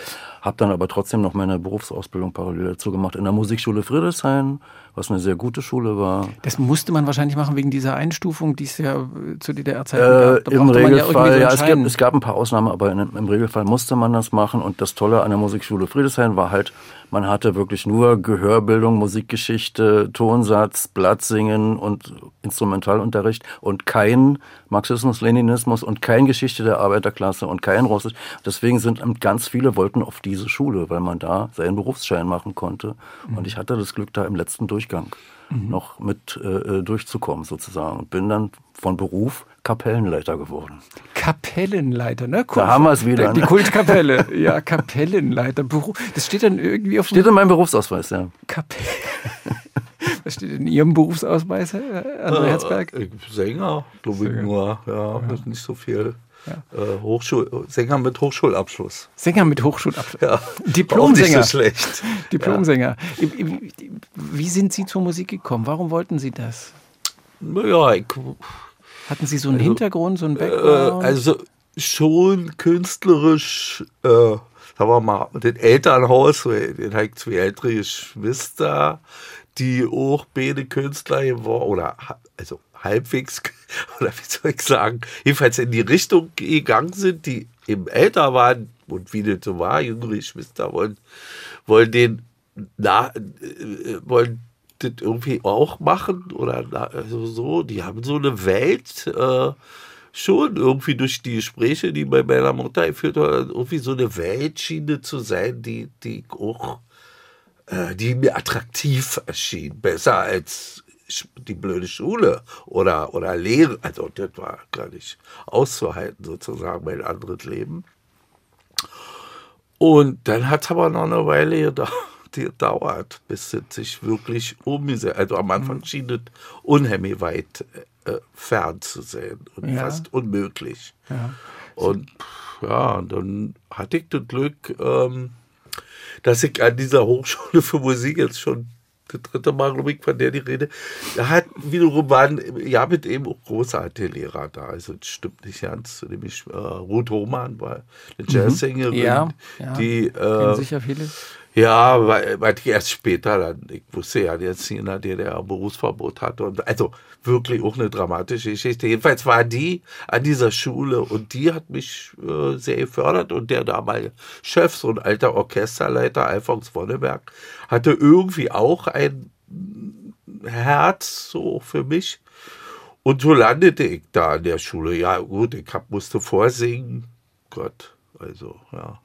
Habe dann aber trotzdem noch meine Berufsausbildung parallel dazu gemacht in der Musikschule Friedrichshain, was eine sehr gute Schule war. Das musste man wahrscheinlich machen wegen dieser Einstufung, die es ja zu D D R-Zeiten äh, gab. Da Im Regelfall, ja, ja, es gab, es gab ein paar Ausnahmen, aber in, im Regelfall musste man das machen. Und das Tolle an der Musikschule Friedrichshain war halt, man hatte wirklich nur Gehörbildung, Musikgeschichte, Tonsatz, Blattsingen und Instrumentalunterricht und kein Marxismus, Leninismus und kein Geschichte der Arbeiterklasse und kein Russisch. Deswegen sind ganz viele wollten auf diese Schule, weil man da seinen Berufsschein machen konnte. Mhm. Und ich hatte das Glück, da im letzten Durchgang mhm. noch mit äh, durchzukommen sozusagen und bin dann von Beruf Kapellenleiter geworden. Kapellenleiter, ne? Da haben wir es wieder. Die ne? Kultkapelle, ja, Kapellenleiter. Das steht dann irgendwie auf dem... Steht in meinem Berufsausweis, ja. Kapelle. Was steht in Ihrem Berufsausweis, Herr André Herzberg? Äh, Sänger, glaube ich nur. Ja, das ist nicht so viel. Ja. Äh, Hochschul- Sänger mit Hochschulabschluss. Sänger mit Hochschulabschluss. Ja. Diplomsänger. Auch nicht so schlecht. Diplomsänger. Ja. Wie sind Sie zur Musik gekommen? Warum wollten Sie das? Ja, ich, Hatten Sie so einen also, Hintergrund, so einen Äh, Background? also schon künstlerisch, äh, sagen wir mal, das Elternhaus, den habe ich zwei ältere Geschwister, die auch beide Künstler geworden, oder also halbwegs, oder wie soll ich sagen, jedenfalls in die Richtung gegangen sind, die eben älter waren und wie das so war, jüngere Geschwister wollen, wollen den na, äh, wollen das irgendwie auch machen oder na, also so, die haben so eine Welt äh, schon irgendwie durch die Gespräche, die bei meiner Mutter geführt haben, irgendwie so eine Welt schien zu sein, die, die auch äh, die mir attraktiv erschien, besser als die blöde Schule oder, oder Lehre, also das war gar nicht auszuhalten, sozusagen mein anderes Leben. Und dann hat es aber noch eine Weile gedauert, gedauert bis es sich wirklich umgesetzt. Also am Anfang schien es unheimlich weit äh, fern zu sein und ja. fast unmöglich. Ja. Und ja, dann hatte ich das Glück, ähm, dass ich an dieser Hochschule für Musik jetzt schon das dritte Mal, glaube ich, von der die Rede, da hat wiederum waren, ja, mit eben auch großartige Lehrer da. Also, das stimmt nicht ganz. Nämlich äh, Ruth Hohmann war eine Jazzsängerin, ja, ja, die. Äh, sicher viele. Ja, weil, weil ich erst später dann, ich wusste ja, dass sie in der D D R Berufsverbot hatte. Und also wirklich auch eine dramatische Geschichte. Jedenfalls war die an dieser Schule und die hat mich äh, sehr gefördert. Und der damalige Chef, so ein alter Orchesterleiter, Alfons Wonneberg, hatte irgendwie auch ein Herz so für mich. Und so landete ich da an der Schule. Ja gut, ich hab, musste vorsingen. Gott, also ja.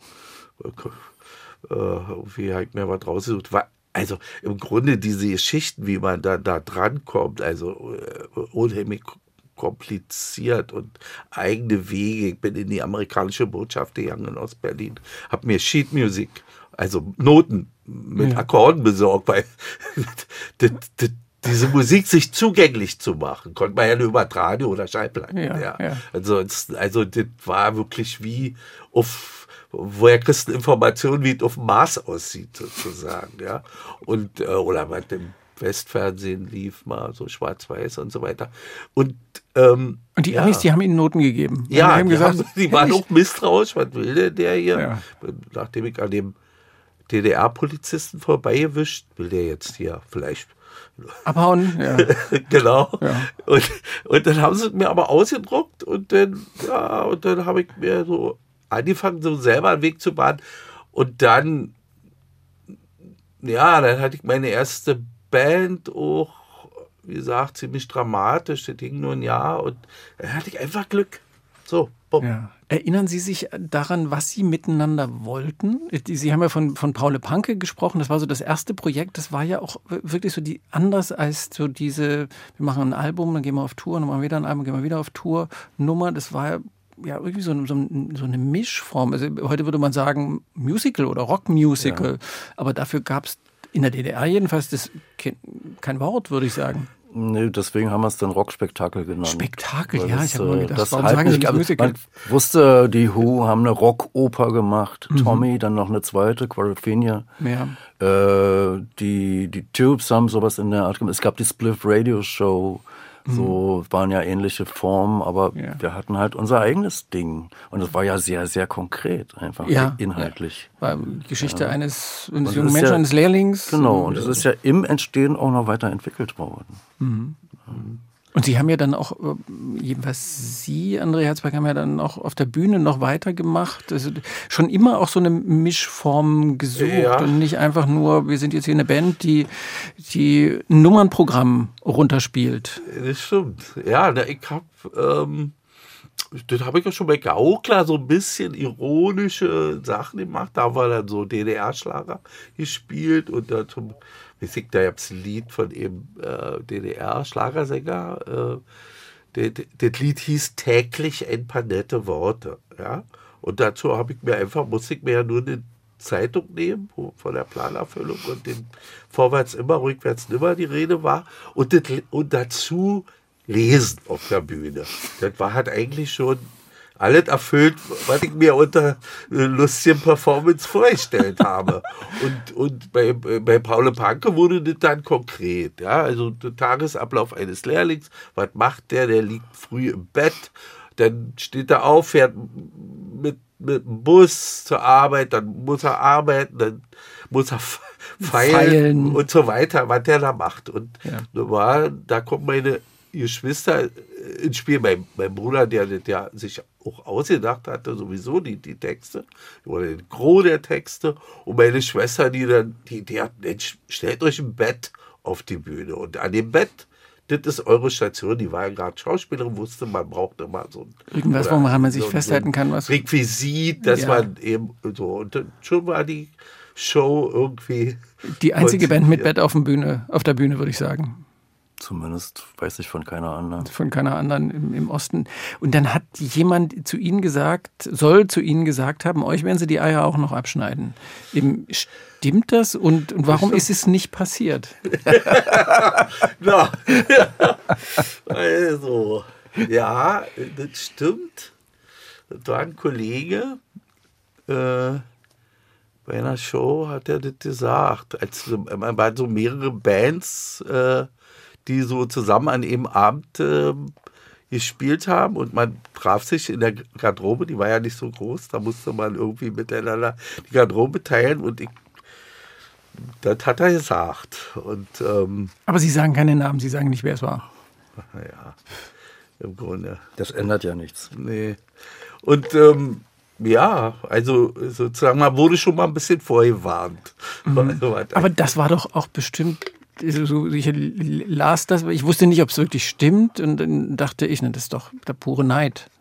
Äh, irgendwie habe ich mir was rausgesucht. Also im Grunde diese Geschichten, wie man da, da dran kommt, also äh, unheimlich kompliziert und eigene Wege. Ich bin in die amerikanische Botschaft gegangen aus Berlin, habe mir Sheet Music, also Noten mit ja. Akkorden besorgt, weil das, das, diese Musik sich zugänglich zu machen, konnte man ja nur über Radio oder Schallplatten. Ja, ja. Ja. Also, also das war wirklich wie auf woher kriegst du Informationen, wie es auf dem Mars aussieht, sozusagen, ja. Und, äh, oder was im Westfernsehen lief, mal so schwarz-weiß und so weiter. Und, ähm, und die ja. Amis, die haben ihnen Noten gegeben. Ja, die, haben gesagt, ja, die waren auch misstrauisch, was will der, der hier? Ja. Nachdem ich an dem D D R-Polizisten vorbeigewischt, will der jetzt hier vielleicht abhauen, ja. Genau. Ja. Und, und dann haben sie mir aber ausgedruckt und dann, ja, und dann habe ich mir so angefangen, so selber einen Weg zu bahnen. Und dann, ja, dann hatte ich meine erste Band auch, wie gesagt, ziemlich dramatisch. Das ging nur ein Jahr und dann hatte ich einfach Glück. So, bumm. Ja. Erinnern Sie sich daran, was Sie miteinander wollten? Sie haben ja von, von Paul Panke gesprochen. Das war so das erste Projekt. Das war ja auch wirklich so die, anders als so diese, wir machen ein Album, dann gehen wir auf Tour, dann machen wir wieder ein Album, gehen wir wieder auf Tour, Nummer. Das war ja ja, irgendwie so, so, so eine Mischform. Also heute würde man sagen Musical oder Rockmusical. Ja. Aber dafür gab es in der D D R jedenfalls das kein, kein Wort, würde ich sagen. Nee, deswegen haben wir es dann Rockspektakel genannt. Spektakel, ja, das, ich habe immer gedacht, das warum halt sagen Sie nicht, nicht Musical? Man wusste, die Who haben eine Rockoper gemacht, mhm. Tommy, dann noch eine zweite, Quadrophenia. Ja. Äh, die, die Tubes haben sowas in der Art gemacht. Es gab die Spliff Radio Show. So waren ja ähnliche Formen, aber Ja. wir hatten halt unser eigenes Ding. Und es war ja sehr, sehr konkret, einfach Ja. inhaltlich. War die Geschichte Ja. eines, eines Und jungen es ist Menschen, ja- eines Lehrlings. Genau, und es ist ja im Entstehen auch noch weiterentwickelt worden. Und Sie haben ja dann auch, äh, jedenfalls Sie, André Herzberg, haben ja dann auch auf der Bühne noch weitergemacht. Also schon immer auch so eine Mischform gesucht Ja. und nicht einfach nur, wir sind jetzt hier eine Band, die, die ein Nummernprogramm runterspielt. Das stimmt. Ja, na, ich hab, ähm, das habe ich ja schon bei Gaukler so ein bisschen ironische Sachen gemacht. Da war dann so D D R-Schlager gespielt und da zum, weiß ich, da gab es ein Lied von eben äh, D D R-Schlagersänger. Äh, das, das Lied hieß Täglich ein paar nette Worte. Ja? Und dazu habe ich mir einfach, musste ich mir ja nur eine Zeitung nehmen, wo von der Planerfüllung und den vorwärts immer, rückwärts nimmer die Rede war. Und, das, und dazu lesen auf der Bühne. Das war halt eigentlich schon alles erfüllt, was ich mir unter äh, lustigen Performance vorgestellt habe. Und, und bei, bei Paul Panke wurde das dann konkret. Ja? Also der Tagesablauf eines Lehrlings, was macht der? Der liegt früh im Bett, dann steht er auf, fährt mit, mit dem Bus zur Arbeit, dann muss er arbeiten, dann muss er feilen, Feilen. und so weiter, was der da macht. Und Ja. da, war, da kommt meine Geschwister ins Spiel, mein, mein Bruder, der, der sich auch ausgedacht hatte, sowieso die, die Texte, oder den Gros der Texte, und meine Schwester, die dann, die, die hat, Mensch, stellt euch ein Bett auf die Bühne, und an dem Bett, das ist eure Station, die war ja gerade Schauspielerin, wusste, man braucht immer so ein, Irgendwas, oder woran man sich so, festhalten so ein kann, was. Requisit, dass Ja. man eben so, und dann schon war die Show irgendwie Die einzige Band mit konzipiert. Bett auf, dem Bühne, auf der Bühne, würde ich sagen. Zumindest weiß ich von keiner anderen. Von keiner anderen im, im Osten. Und dann hat jemand zu Ihnen gesagt, soll zu Ihnen gesagt haben, euch werden Sie die Eier auch noch abschneiden. Eben, stimmt das? Und, und warum ist es nicht passiert? Ja. Also, ja, das stimmt. Das war ein Kollege, äh, bei einer Show hat er das gesagt. Als, man waren so mehrere Bands, äh, die so zusammen an einem Abend äh, gespielt haben, und man traf sich in der Garderobe, die war ja nicht so groß, da musste man irgendwie miteinander die Garderobe teilen, und ich, das hat er gesagt. Und ähm, Aber Sie sagen keine Namen, Sie sagen nicht, wer es war. naja, im Grunde. Das ändert ja nichts. Nee. Und ähm, ja, also sozusagen, man wurde schon mal ein bisschen vorgewarnt. Also, Aber das war doch auch bestimmt, so, ich las das, ich wusste nicht, ob es wirklich stimmt, und dann dachte ich, ne, das ist doch der pure Neid.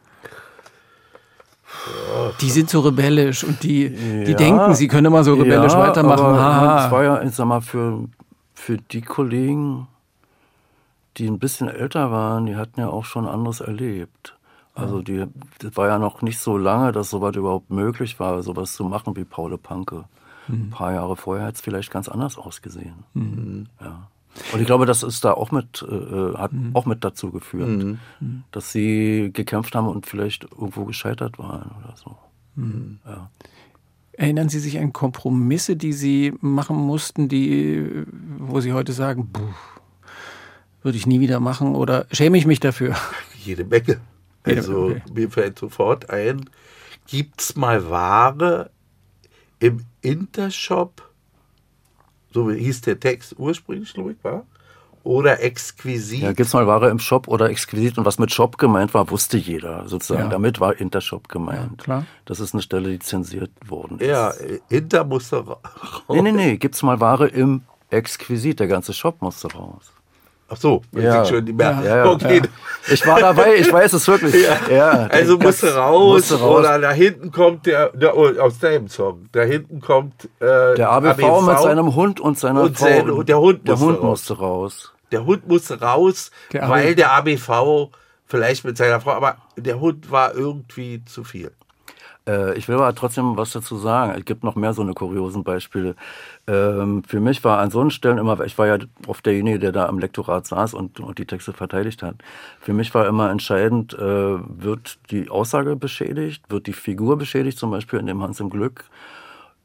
Die sind so rebellisch und die, die Ja. denken, sie können immer so rebellisch Ja, weitermachen. aber Haha. es war ja, ich sag mal, für, für die Kollegen, die ein bisschen älter waren, die hatten ja auch schon anderes erlebt. Also die, das war ja noch nicht so lange, dass sowas überhaupt möglich war, sowas zu machen wie Paul Panke. Ein paar Jahre vorher hat es vielleicht ganz anders ausgesehen. Ja. Und ich glaube, das ist da auch mit, äh, hat auch mit dazu geführt, dass sie gekämpft haben und vielleicht irgendwo gescheitert waren oder so. Ja. Erinnern Sie sich an Kompromisse, die Sie machen mussten, die, wo Sie heute sagen, puh, würde ich nie wieder machen, oder schäme ich mich dafür? jede Menge. Jede- Also okay. mir fällt sofort ein, gibt's mal Ware im Intershop, so hieß der Text ursprünglich, glaube ich, war? Oder exquisit? Ja, gibt's mal Ware im Shop oder exquisit, und was mit Shop gemeint war, wusste jeder sozusagen. Ja. Damit war Intershop gemeint. Ja, klar. Das ist eine Stelle, die zensiert worden ist. Ja, äh, Inter musste raus. Nee, nee, nee, gibt's mal Ware im Exquisit, der ganze Shop musste raus. Ach so, weiß Ja. ich schon nicht mehr. Ja, ja, okay. ja. Ich war dabei, ich weiß es wirklich. Ja, Also der musste ganz- raus, musste raus. oder da hinten kommt der, der oh, aus deinem Song, da hinten kommt äh, Der A B V mit seinem Hund und seiner und Frau. sein- und der Hund der musste Hund raus. musste raus. Der Hund musste raus, Der A B V. weil der A B V vielleicht mit seiner Frau, aber der Hund war irgendwie zu viel. Äh, ich will aber trotzdem was dazu sagen. Es gibt noch mehr so eine kuriosen Beispiele. Ähm, für mich war an so einen Stellen immer, ich war ja oft derjenige, der da am Lektorat saß und, und die Texte verteidigt hat. Für mich war immer entscheidend, äh, wird die Aussage beschädigt, wird die Figur beschädigt, zum Beispiel in dem Hans im Glück.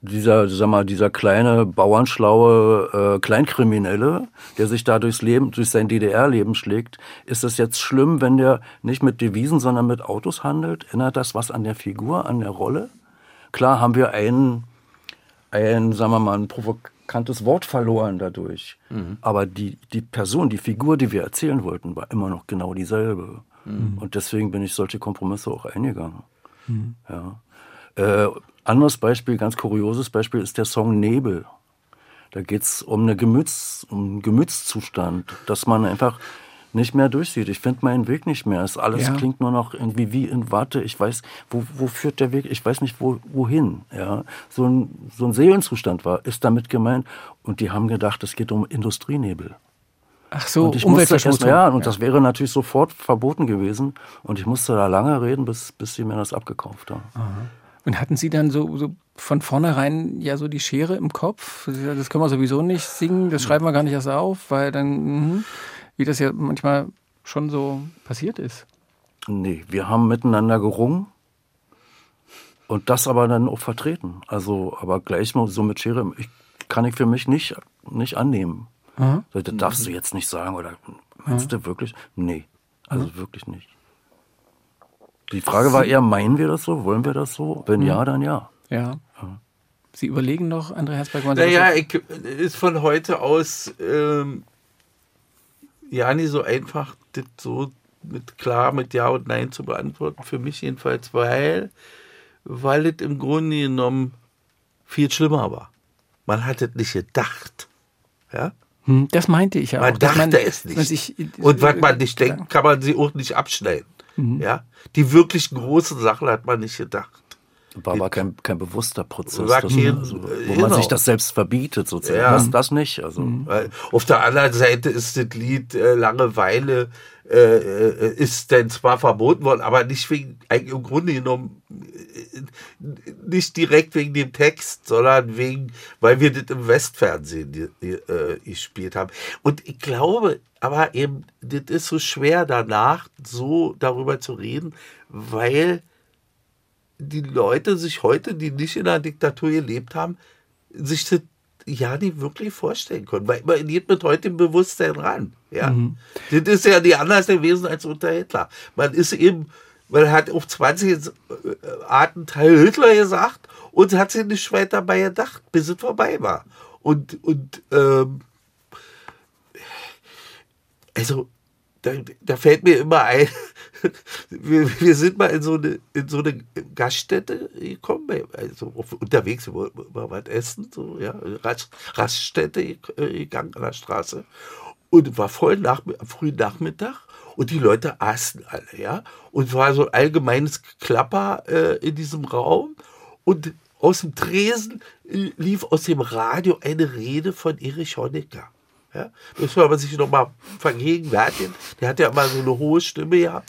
dieser, sag mal, dieser kleine, bauernschlaue äh, Kleinkriminelle, der sich da durchs Leben, durch sein D D R-Leben schlägt, ist es jetzt schlimm, wenn der nicht mit Devisen, sondern mit Autos handelt? Ändert das was an der Figur, an der Rolle? Klar haben wir ein, ein, sagen wir mal, ein provokantes Wort verloren dadurch. Mhm. Aber die, die Person, die Figur, die wir erzählen wollten, war immer noch genau dieselbe. Mhm. Und deswegen bin ich solche Kompromisse auch eingegangen. Mhm. Ja. Äh, anderes Beispiel, ganz kurioses Beispiel, ist der Song Nebel. Da geht es um, eine Gemüts, um einen Gemütszustand, dass man einfach nicht mehr durchsieht. Ich finde meinen Weg nicht mehr. Es alles ja. klingt nur noch irgendwie wie in Warte. Ich weiß, wo, wo führt der Weg? Ich weiß nicht, wo, wohin. Ja? So, ein, so ein Seelenzustand war, ist damit gemeint. Und die haben gedacht, es geht um Industrienebel. Ach so, und ich musste erst mal, ja, und ja. das wäre natürlich sofort verboten gewesen. Und ich musste da lange reden, bis, bis sie mir das abgekauft haben. Aha. Und hatten Sie dann so, so von vornherein ja so die Schere im Kopf? Das können wir sowieso nicht singen, das schreiben wir gar nicht erst auf, weil dann, mh, wie das ja manchmal schon so passiert ist. Nee, wir haben miteinander gerungen und das aber dann auch vertreten. Also, aber gleich mal so mit Schere, ich, kann ich für mich nicht, nicht annehmen. Aha. Das darfst du jetzt nicht sagen, oder meinst Aha. du wirklich? Nee, also Aha. wirklich nicht. Die Frage war eher, meinen wir das so? Wollen wir das so? Wenn mhm. ja, dann ja. Ja. ja. Sie überlegen noch, André Herzberg? Naja, ich, ist von heute aus ähm, ja nicht so einfach, das so mit klar mit Ja und Nein zu beantworten. Für mich jedenfalls, weil, weil es im Grunde genommen viel schlimmer war. Man hat es nicht gedacht. Ja? Hm, das meinte ich ja auch. Man dachte man, es nicht. Sich, und was man nicht denkt, ja. kann man sie auch nicht abschneiden. Mhm. Ja? Die wirklich großen Sachen hat man nicht gedacht. War aber kein, kein bewusster Prozess, das, kein, also, wo genau. man sich das selbst verbietet, sozusagen. Ja. Das, das nicht. Also. Mhm. Auf der anderen Seite ist das Lied äh, Langeweile äh, ist dann zwar verboten worden, aber nicht wegen, eigentlich im Grunde genommen nicht direkt wegen dem Text, sondern wegen, weil wir das im Westfernsehen äh, gespielt haben. Und ich glaube, aber eben, das ist so schwer danach, so darüber zu reden, weil die Leute sich heute, die nicht in einer Diktatur gelebt haben, sich das ja nicht wirklich vorstellen können. Weil man geht mit heute im Bewusstsein ran. Ja? Mhm. Das ist ja nicht anders gewesen als unter Hitler. Man ist eben, man hat auf zwanzig Arten Teil Hitler gesagt und hat sich nicht weiter dabei gedacht, bis es vorbei war. Und, und ähm, also Da, da fällt mir immer ein, wir, wir sind mal in so eine, in so eine Gaststätte gekommen, also unterwegs, wir wollten mal was essen, so, ja, Rast, Raststätte gegangen an der Straße und war voll nach, frühen Nachmittag und die Leute aßen alle, ja, und war so ein allgemeines Klapper äh, in diesem Raum und aus dem Tresen äh, lief aus dem Radio eine Rede von Erich Honecker. Ja, das soll man sich nochmal vergegenwärtigen. Der hat ja immer so eine hohe Stimme gehabt.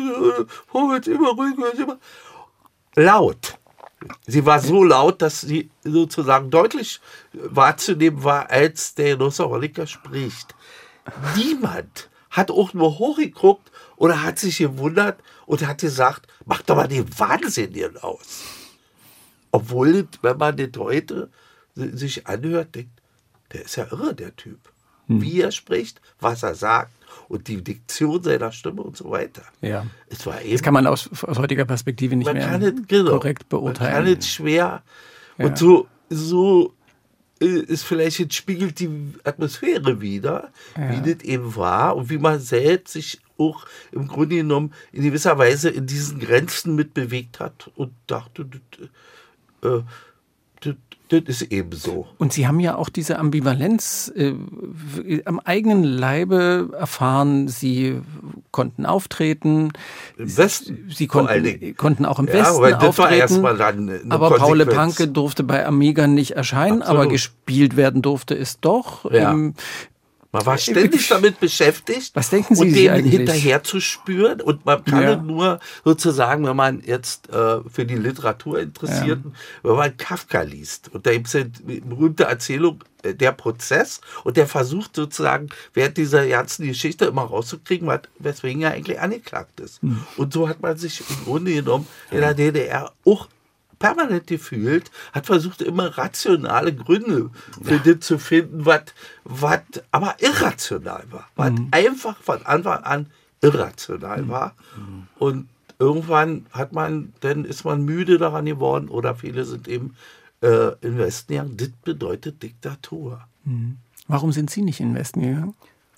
Immer ruhig, immer laut. Sie war so laut, dass sie sozusagen deutlich wahrzunehmen war, als der Genosse Honecker spricht. Niemand hat auch nur hochgeguckt oder hat sich gewundert und hat gesagt, mach doch mal den Wahnsinn hier aus. Obwohl, wenn man das heute sich anhört, denkt, der ist ja irre, der Typ. Wie er spricht, was er sagt und die Diktion seiner Stimme und so weiter. Ja. Es war eben, das kann man aus, aus heutiger Perspektive nicht man mehr kann es, genau, korrekt beurteilen. Man kann es schwer. Ja. Und so, so ist vielleicht, jetzt spiegelt die Atmosphäre wieder, ja. wie das eben war und wie man selbst sich auch im Grunde genommen in gewisser Weise in diesen Grenzen mitbewegt hat und dachte, das, äh, das, das ist eben so. Und Sie haben ja auch diese Ambivalenz äh, am eigenen Leibe erfahren. Sie konnten auftreten. Im Westen, Sie konnten, konnten auch im ja, Westen das auftreten. War erst mal dann eine aber Paul Panke durfte bei Amiga nicht erscheinen, Absolut. aber gespielt werden durfte es doch. Ja. Ähm, Man war ständig damit beschäftigt, was denken Sie und Sie dem eigentlich? hinterher zu spüren. Und man kann ja. nur sozusagen, wenn man jetzt äh, für die Literatur Interessierten, ja. wenn man Kafka liest. Und da gibt es eine berühmte Erzählung, äh, der Prozess. Und der versucht sozusagen, während dieser ganzen Geschichte immer rauszukriegen, was, weswegen er eigentlich angeklagt ist. Hm. Und so hat man sich im Grunde genommen in der D D R auch permanent gefühlt, hat versucht, immer rationale Gründe für ja. das zu finden, was aber irrational war. Was mhm. einfach von Anfang an irrational mhm. war. Mhm. Und irgendwann hat man, dann ist man müde daran geworden oder viele sind eben äh, in den Westen gegangen. Das bedeutet Diktatur. Mhm. Warum sind Sie nicht in den Westen gegangen?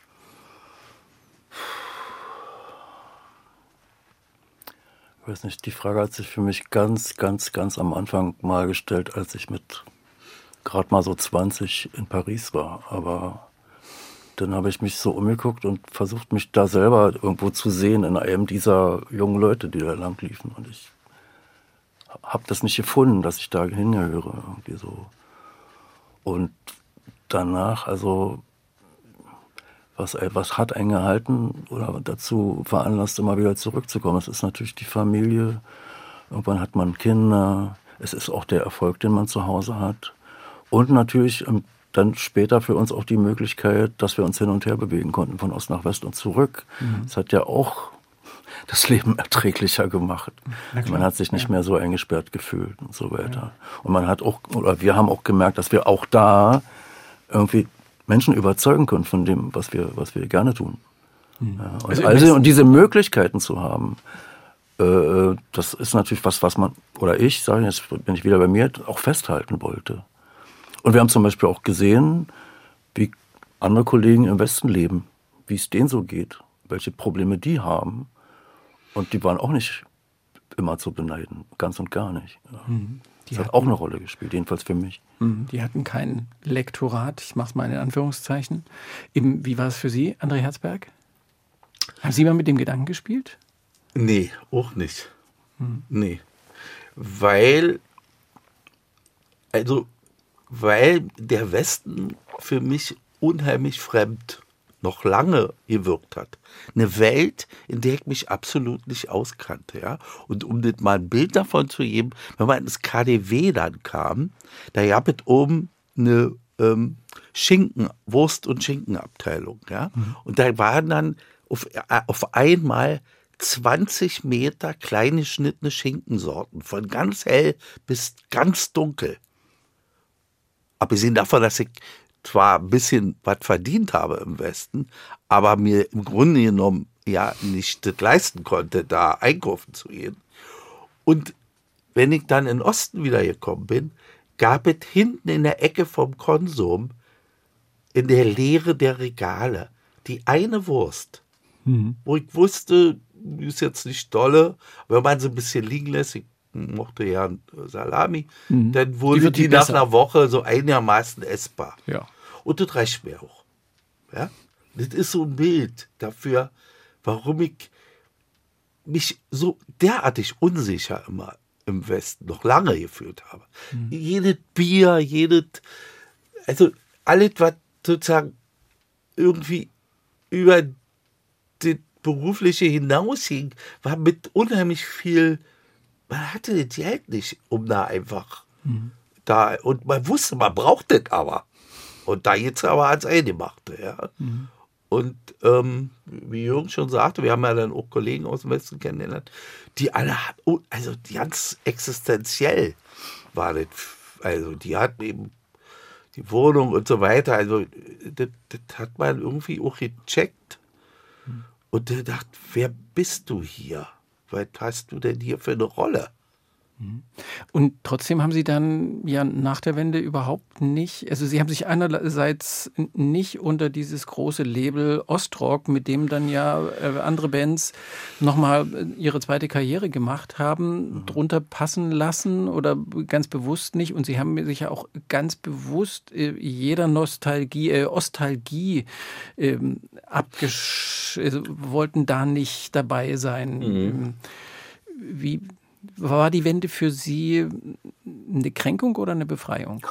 Ich weiß nicht, die Frage hat sich für mich ganz, ganz, ganz am Anfang mal gestellt, als ich mit gerade mal so zwanzig in Paris war. Aber dann habe ich mich so umgeguckt und versucht, mich da selber irgendwo zu sehen in einem dieser jungen Leute, die da lang liefen. Und ich habe das nicht gefunden, dass ich da hingehöre. Irgendwie so. Und danach, also was, was hat einen gehalten oder dazu veranlasst, immer wieder zurückzukommen. Es ist natürlich die Familie, irgendwann hat man Kinder, es ist auch der Erfolg, den man zu Hause hat. Und natürlich dann später für uns auch die Möglichkeit, dass wir uns hin und her bewegen konnten, von Ost nach West und zurück. Mhm. Das hat ja auch das Leben erträglicher gemacht. Man hat sich nicht ja. mehr so eingesperrt gefühlt und so weiter. Ja. Und man hat auch, oder wir haben auch gemerkt, dass wir auch da irgendwie Menschen überzeugen können von dem, was wir, was wir gerne tun. Mhm. Ja, und, also also, und diese Möglichkeiten zu haben, äh, das ist natürlich was, was man, oder ich, sage jetzt bin ich wieder bei mir, auch festhalten wollte. Und wir haben zum Beispiel auch gesehen, wie andere Kollegen im Westen leben, wie es denen so geht, welche Probleme die haben. Und die waren auch nicht immer zu beneiden, ganz und gar nicht. Ja. Mhm. Das hat hatten, auch eine Rolle gespielt, jedenfalls für mich. Die hatten kein Lektorat, ich mache es mal in Anführungszeichen. Eben, wie war es für Sie, André Herzberg? Haben Sie mal mit dem Gedanken gespielt? Nee, auch nicht. Hm. Nee. Weil, also, weil der Westen für mich unheimlich fremd noch lange gewirkt hat. Eine Welt, in der ich mich absolut nicht auskannte. Ja? Und um das mal ein Bild davon zu geben, wenn man ins K D W dann kam, da gab es oben eine ähm, Schinken, Wurst- und Schinkenabteilung. Ja? Mhm. Und da waren dann auf, auf einmal zwanzig Meter kleine geschnittene Schinkensorten, von ganz hell bis ganz dunkel. Abgesehen davon, dass ich zwar ein bisschen was verdient habe im Westen, aber mir im Grunde genommen ja nicht das leisten konnte, da einkaufen zu gehen. Und wenn ich dann in den Osten wieder gekommen bin, gab es hinten in der Ecke vom Konsum, in der Leere der Regale, die eine Wurst, mhm. wo ich wusste, die ist jetzt nicht dolle, wenn man sie ein bisschen liegen lässt, ich mochte ja Salami, mhm. dann wurde die, die nach einer Woche so einigermaßen essbar. Ja. Und das reicht mir auch. Ja? Das ist so ein Bild dafür, warum ich mich so derartig unsicher immer im Westen noch lange gefühlt habe. Mhm. Jedes Bier, jedes, also alles, was sozusagen irgendwie über das Berufliche hinausging, war mit unheimlich viel. Man hatte das Geld nicht, um da einfach mhm. da, und man wusste, man braucht das aber. Und da jetzt aber ans Eingemachte, ja. Mhm. Und ähm, wie Jürgen schon sagte, wir haben ja dann auch Kollegen aus dem Westen kennengelernt, die alle, also ganz existenziell war das, also die hatten eben die Wohnung und so weiter, also das, das hat man irgendwie auch gecheckt. Mhm. Und der dachte, wer bist du hier? Was hast du denn hier für eine Rolle? Und trotzdem haben Sie dann ja nach der Wende überhaupt nicht, also Sie haben sich einerseits nicht unter dieses große Label Ostrock, mit dem dann ja andere Bands nochmal ihre zweite Karriere gemacht haben, mhm. drunter passen lassen oder ganz bewusst nicht. Und Sie haben sich ja auch ganz bewusst jeder Nostalgie, äh, Ostalgie äh, abgesch... Also wollten da nicht dabei sein. Mhm. Wie... War die Wende für Sie eine Kränkung oder eine Befreiung?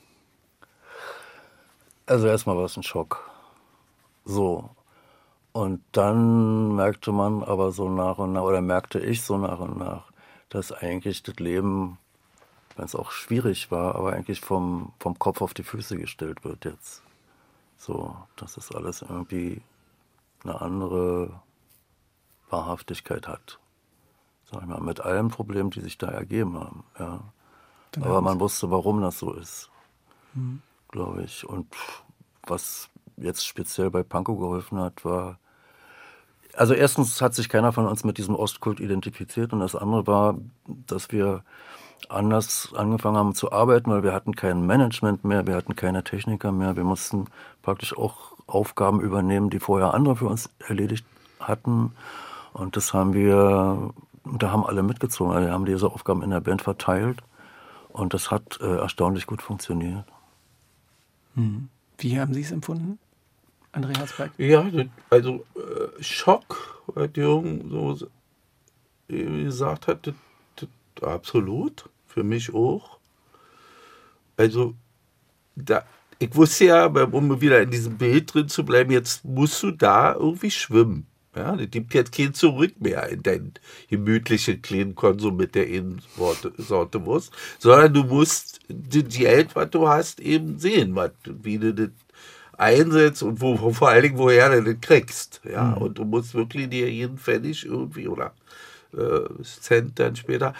Also erstmal war es ein Schock. So. Und dann merkte man aber so nach und nach, oder merkte ich so nach und nach, dass eigentlich das Leben, wenn es auch schwierig war, aber eigentlich vom, vom Kopf auf die Füße gestellt wird jetzt. So, dass es alles irgendwie eine andere Wahrhaftigkeit hat. Sag ich mal, mit allen Problemen, die sich da ergeben haben. Ja. Dann Aber haben man Sie- wusste, warum das so ist, Mhm. glaube ich. Und was jetzt speziell bei Pankow geholfen hat, war, also erstens hat sich keiner von uns mit diesem Ostkult identifiziert und das andere war, dass wir anders angefangen haben zu arbeiten, weil wir hatten kein Management mehr, wir hatten keine Techniker mehr, wir mussten praktisch auch Aufgaben übernehmen, die vorher andere für uns erledigt hatten und das haben wir, da haben alle mitgezogen, also wir haben diese Aufgaben in der Band verteilt und das hat äh, erstaunlich gut funktioniert. Wie haben Sie es empfunden, André Herzberg? Ja, das, also äh, Schock, was Jürgen so äh, gesagt hat, das, das, absolut, für mich auch. Also, da, ich wusste ja, um wieder in diesem Bild drin zu bleiben, jetzt musst du da irgendwie schwimmen. Ja, es gibt jetzt kein Zurück mehr in dein gemütlichen kleinen Konsum mit der Sorte Wurst, sondern du musst das Geld, was du hast, eben sehen, was, wie du das einsetzt und wo, wo, vor allen Dingen, woher du das kriegst. Ja? Mhm. Und du musst wirklich dir jeden Pfennig irgendwie oder äh, Cent dann später,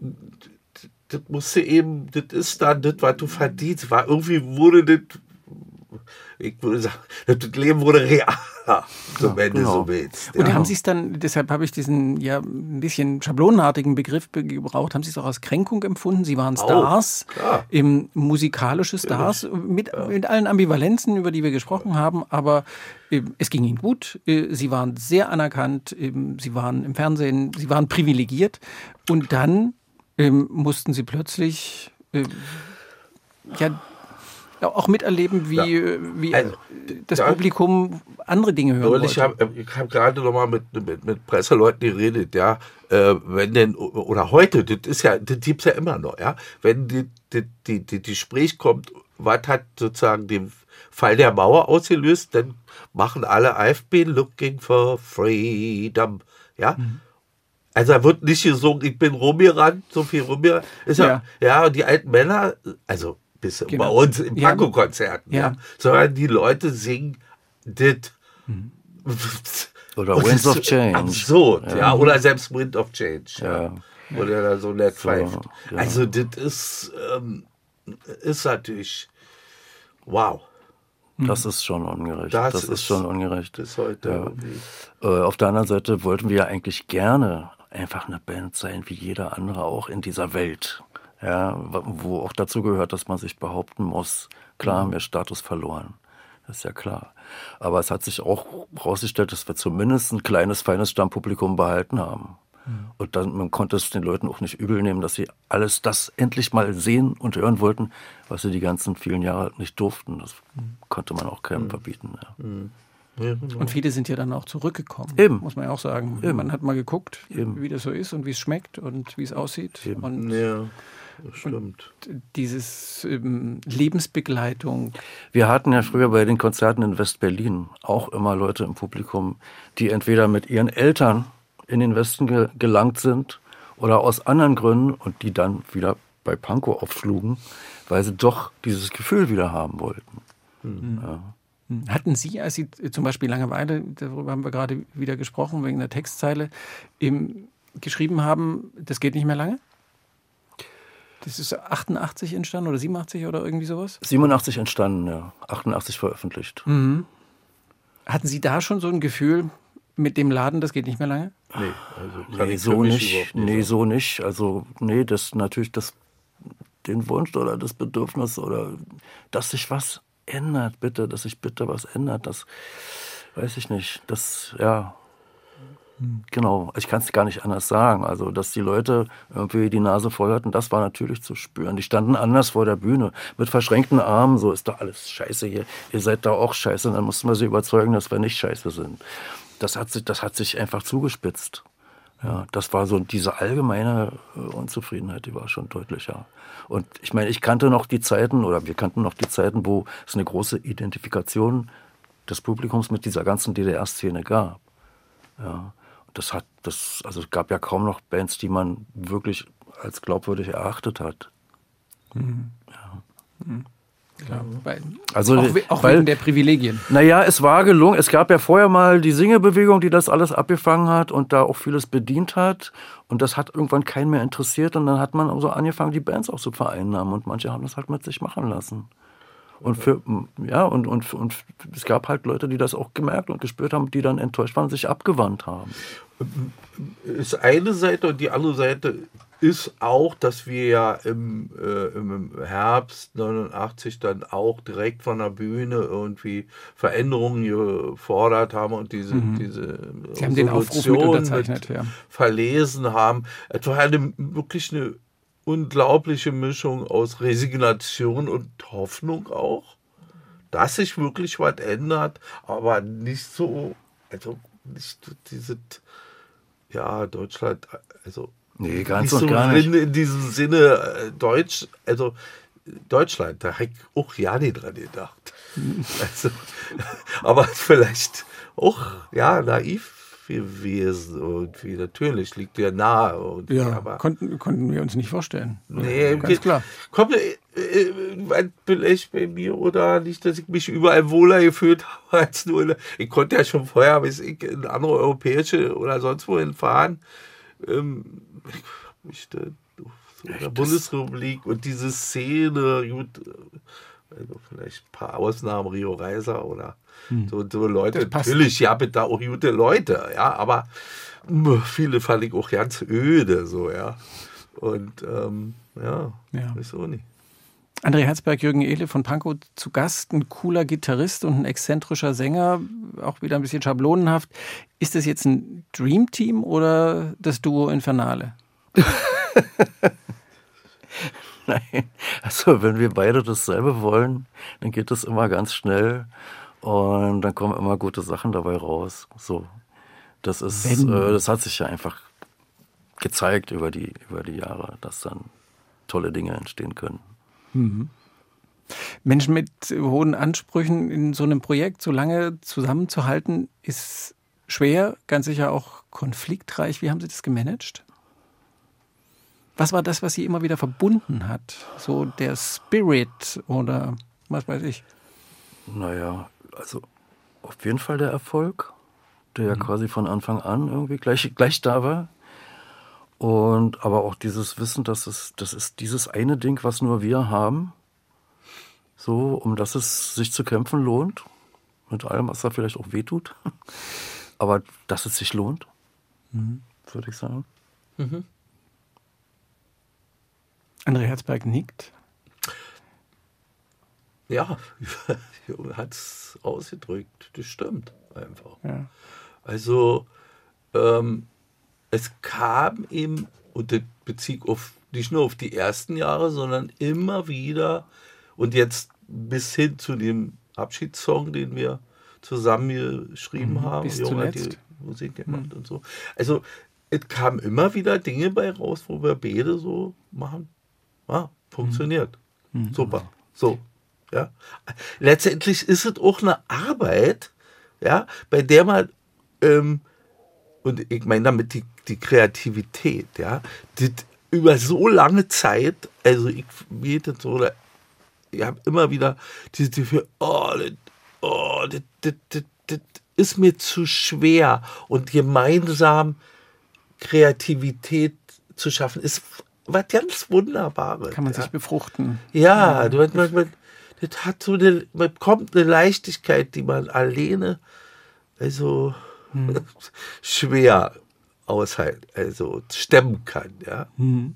das musst du eben, das ist dann das, was du verdienst. War, irgendwie wurde das, ich würde sagen, das Leben wurde realer, so, wenn genau. du so willst. Und ja. haben Sie es dann, deshalb habe ich diesen ja ein bisschen schablonenartigen Begriff gebraucht, haben Sie es auch als Kränkung empfunden? Sie waren Stars, oh, im musikalische Stars, mit, ja. mit allen Ambivalenzen, über die wir gesprochen haben, aber äh, es ging Ihnen gut, äh, Sie waren sehr anerkannt, äh, Sie waren im Fernsehen, Sie waren privilegiert und dann äh, mussten Sie plötzlich äh, ja auch miterleben, wie, ja. wie also, das da, Publikum andere Dinge hören wollte. Ich habe hab gerade noch mal mit, mit, mit Presseleuten geredet, ja, äh, wenn denn, oder heute, das ist ja, das gibt's ja immer noch, ja, wenn die, die, die, die, die Gespräch kommt, was hat sozusagen den Fall der Mauer ausgelöst, dann machen alle I've been looking for freedom, ja. Mhm. Also da wird nicht gesungen, ich bin rumgerannt, so viel rumgerannt. Ist ja, ja, ja, und die alten Männer, also bis genau. bei uns im Pankow-Konzerten, ja. ja. sondern die Leute singen das. Mhm. Oder Winds of Change. Absurd, ja. ja. Oder selbst Wind of Change. Ja. Ja. Oder da so nett so, pfeift. Ja. Also das ist, ähm, ist natürlich wow. Das ist schon ungerecht. Das, das ist, ist schon ungerecht. Bis heute ja. äh, auf der anderen Seite wollten wir ja eigentlich gerne einfach eine Band sein, wie jeder andere auch in dieser Welt. Ja, wo auch dazu gehört, dass man sich behaupten muss. Klar mhm. haben wir Status verloren, das ist ja klar. Aber es hat sich auch herausgestellt, dass wir zumindest ein kleines, feines Stammpublikum behalten haben. Mhm. Und dann, man konnte es den Leuten auch nicht übel nehmen, dass sie alles das endlich mal sehen und hören wollten, was sie die ganzen vielen Jahre nicht durften. Das mhm. konnte man auch keinem mhm. verbieten. Ja. Mhm. Ja, genau. Und viele sind ja dann auch zurückgekommen, Eben. muss man ja auch sagen. Eben. Man hat mal geguckt, Eben. wie das so ist und wie es schmeckt und wie es aussieht. Eben. Und ja. Das stimmt. Dieses ähm, Lebensbegleitung. Wir hatten ja früher bei den Konzerten in West-Berlin auch immer Leute im Publikum, die entweder mit ihren Eltern in den Westen ge- gelangt sind oder aus anderen Gründen und die dann wieder bei Pankow aufschlugen, weil sie doch dieses Gefühl wieder haben wollten. Mhm. Ja. Hatten Sie, als Sie zum Beispiel Langeweile, darüber haben wir gerade wieder gesprochen, wegen der Textzeile, im, geschrieben haben, das geht nicht mehr lange? Das ist achtundachtzig entstanden oder siebenundachtzig oder irgendwie sowas? siebenundachtzig entstanden, ja. achtundachtzig veröffentlicht. Mhm. Hatten Sie da schon so ein Gefühl mit dem Laden, das geht nicht mehr lange? Nee, also nee so nicht. nicht nee, so nicht. Also, nee, das natürlich das, den Wunsch oder das Bedürfnis oder dass sich was ändert, bitte, dass sich bitte was ändert, das weiß ich nicht. Das, ja. Genau, ich kann es gar nicht anders sagen. Also, dass die Leute irgendwie die Nase voll hatten, das war natürlich zu spüren. Die standen anders vor der Bühne, mit verschränkten Armen, so ist doch alles scheiße hier. Ihr seid da auch scheiße. Und dann mussten wir sie überzeugen, dass wir nicht scheiße sind. Das hat sich, das hat sich einfach zugespitzt. Ja, das war so diese allgemeine Unzufriedenheit, die war schon deutlicher. Und ich meine, ich kannte noch die Zeiten, oder wir kannten noch die Zeiten, wo es eine große Identifikation des Publikums mit dieser ganzen D D R-Szene gab. Ja. Das hat, das, also es gab ja kaum noch Bands, die man wirklich als glaubwürdig erachtet hat. Mhm. Ja. Mhm. klar. Weil, Also, auch auch weil, wegen der Privilegien. Naja, es war gelungen. Es gab ja vorher mal die Singebewegung, die das alles abgefangen hat und da auch vieles bedient hat. Und das hat irgendwann keinen mehr interessiert. Und dann hat man so angefangen, die Bands auch zu vereinnahmen. Und manche haben das halt mit sich machen lassen. Und für, ja, und, und, und es gab halt Leute, die das auch gemerkt und gespürt haben, die dann enttäuscht waren und sich abgewandt haben. Ist eine Seite, und die andere Seite ist auch, dass wir ja im, äh, im Herbst neunundachtzig dann auch direkt von der Bühne irgendwie Veränderungen gefordert haben und diese, mhm. diese Sie haben den Aufruf mit unterzeichnet, ja. verlesen haben. Es war eine, wirklich eine unglaubliche Mischung aus Resignation und Hoffnung auch, dass sich wirklich was ändert, aber nicht so, also nicht so diese, ja, Deutschland, also nee, ganz nicht und so gar nicht. in, in diesem Sinne äh, Deutsch, also Deutschland, da habe ich auch ja nicht dran gedacht. Also, aber vielleicht auch, ja, naiv gewesen irgendwie. Natürlich liegt ja nahe. Und, ja, aber konnten, konnten wir uns nicht vorstellen. Nee, ganz geht, klar. Kommt äh, vielleicht bei mir oder nicht, dass ich mich überall wohler gefühlt habe als nur in der, ich konnte ja schon vorher, bis ich in andere europäische oder sonst wohin fahren. Ähm, ich mich da, so in der Bundesrepublik und diese Szene, gut, also vielleicht ein paar Ausnahmen, Rio Reiser oder hm. so, so Leute. Natürlich, ja, bitte auch gute Leute, ja, aber viele fand ich auch ganz öde, so, ja. Und, ähm, ja, ja. weiß auch nicht. André Herzberg, Jürgen Ehle von Pankow zu Gast, ein cooler Gitarrist und ein exzentrischer Sänger, auch wieder ein bisschen schablonenhaft. Ist das jetzt ein Dreamteam oder das Duo Infernale? Nein, also wenn wir beide dasselbe wollen, dann geht das immer ganz schnell und dann kommen immer gute Sachen dabei raus. So, das ist, äh, das hat sich ja einfach gezeigt über die über die Jahre, dass dann tolle Dinge entstehen können. Mhm. Menschen mit hohen Ansprüchen in so einem Projekt so lange zusammenzuhalten, ist schwer, ganz sicher auch konfliktreich. Wie haben Sie das gemanagt? Was war das, was Sie immer wieder verbunden hat? So der Spirit oder was weiß ich? Naja, also auf jeden Fall der Erfolg, der ja mhm. quasi von Anfang an irgendwie gleich, gleich da war. Und aber auch dieses Wissen, dass es, das ist dieses eine Ding, was nur wir haben, so, um das es sich zu kämpfen lohnt, mit allem, was da vielleicht auch wehtut, aber dass es sich lohnt, mhm. würde ich sagen. Mhm. André Herzberg nickt. Ja, hat es ausgedrückt, das stimmt einfach. Ja. Also, ähm, es kam eben, und das bezieht auf, nicht nur auf die ersten Jahre, sondern immer wieder, und jetzt bis hin zu dem Abschiedssong, den wir zusammen geschrieben mhm, haben, bis Junge hat die Musik gemacht mhm. und so. Also, es kamen immer wieder Dinge bei raus, wo wir beide so machen, ja, funktioniert. Mhm. Super. So, ja. Letztendlich ist es auch eine Arbeit, ja, bei der man, ähm, und ich meine damit die, die Kreativität, ja, die, über so lange Zeit, also ich bete so, ich habe immer wieder diese Gefühl, oh, das, oh das, das, das, das ist mir zu schwer und gemeinsam Kreativität zu schaffen, ist was ganz Wunderbares. Kann man ja. sich befruchten. Ja, ja. Man, man, man, das hat so eine, man bekommt eine Leichtigkeit, die man alleine, also hm. schwer aushalten, also stemmen kann. Ja. Hm.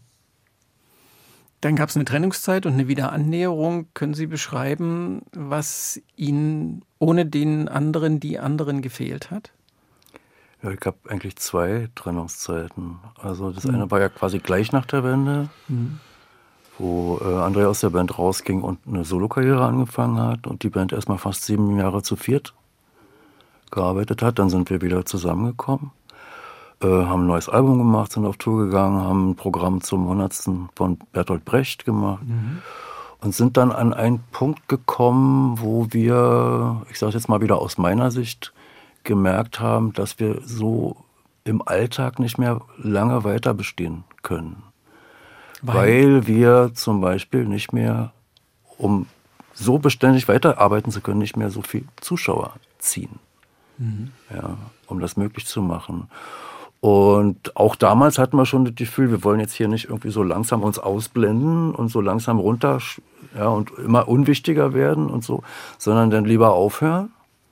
Dann gab es eine Trennungszeit und eine Wiederannäherung. Können Sie beschreiben, was Ihnen ohne den anderen, die anderen gefehlt hat? Ja, ich habe eigentlich zwei Trennungszeiten. Also das mhm. eine war ja quasi gleich nach der Wende, mhm. wo äh, André aus der Band rausging und eine Solokarriere angefangen hat und die Band erstmal fast sieben Jahre zu viert gearbeitet hat. Dann sind wir wieder zusammengekommen, äh, haben ein neues Album gemacht, sind auf Tour gegangen, haben ein Programm zum hundertsten von Bertolt Brecht gemacht mhm. und sind dann an einen Punkt gekommen, wo wir, ich sage jetzt mal wieder aus meiner Sicht, gemerkt haben, dass wir so im Alltag nicht mehr lange weiter bestehen können. Weil, Weil wir zum Beispiel nicht mehr um so beständig weiterarbeiten zu können, nicht mehr so viel Zuschauer ziehen, Mhm. ja, um das möglich zu machen. Und auch damals hatten wir schon das Gefühl, wir wollen jetzt hier nicht irgendwie so langsam uns ausblenden und so langsam runter, ja, und immer unwichtiger werden und so, sondern dann lieber aufhören.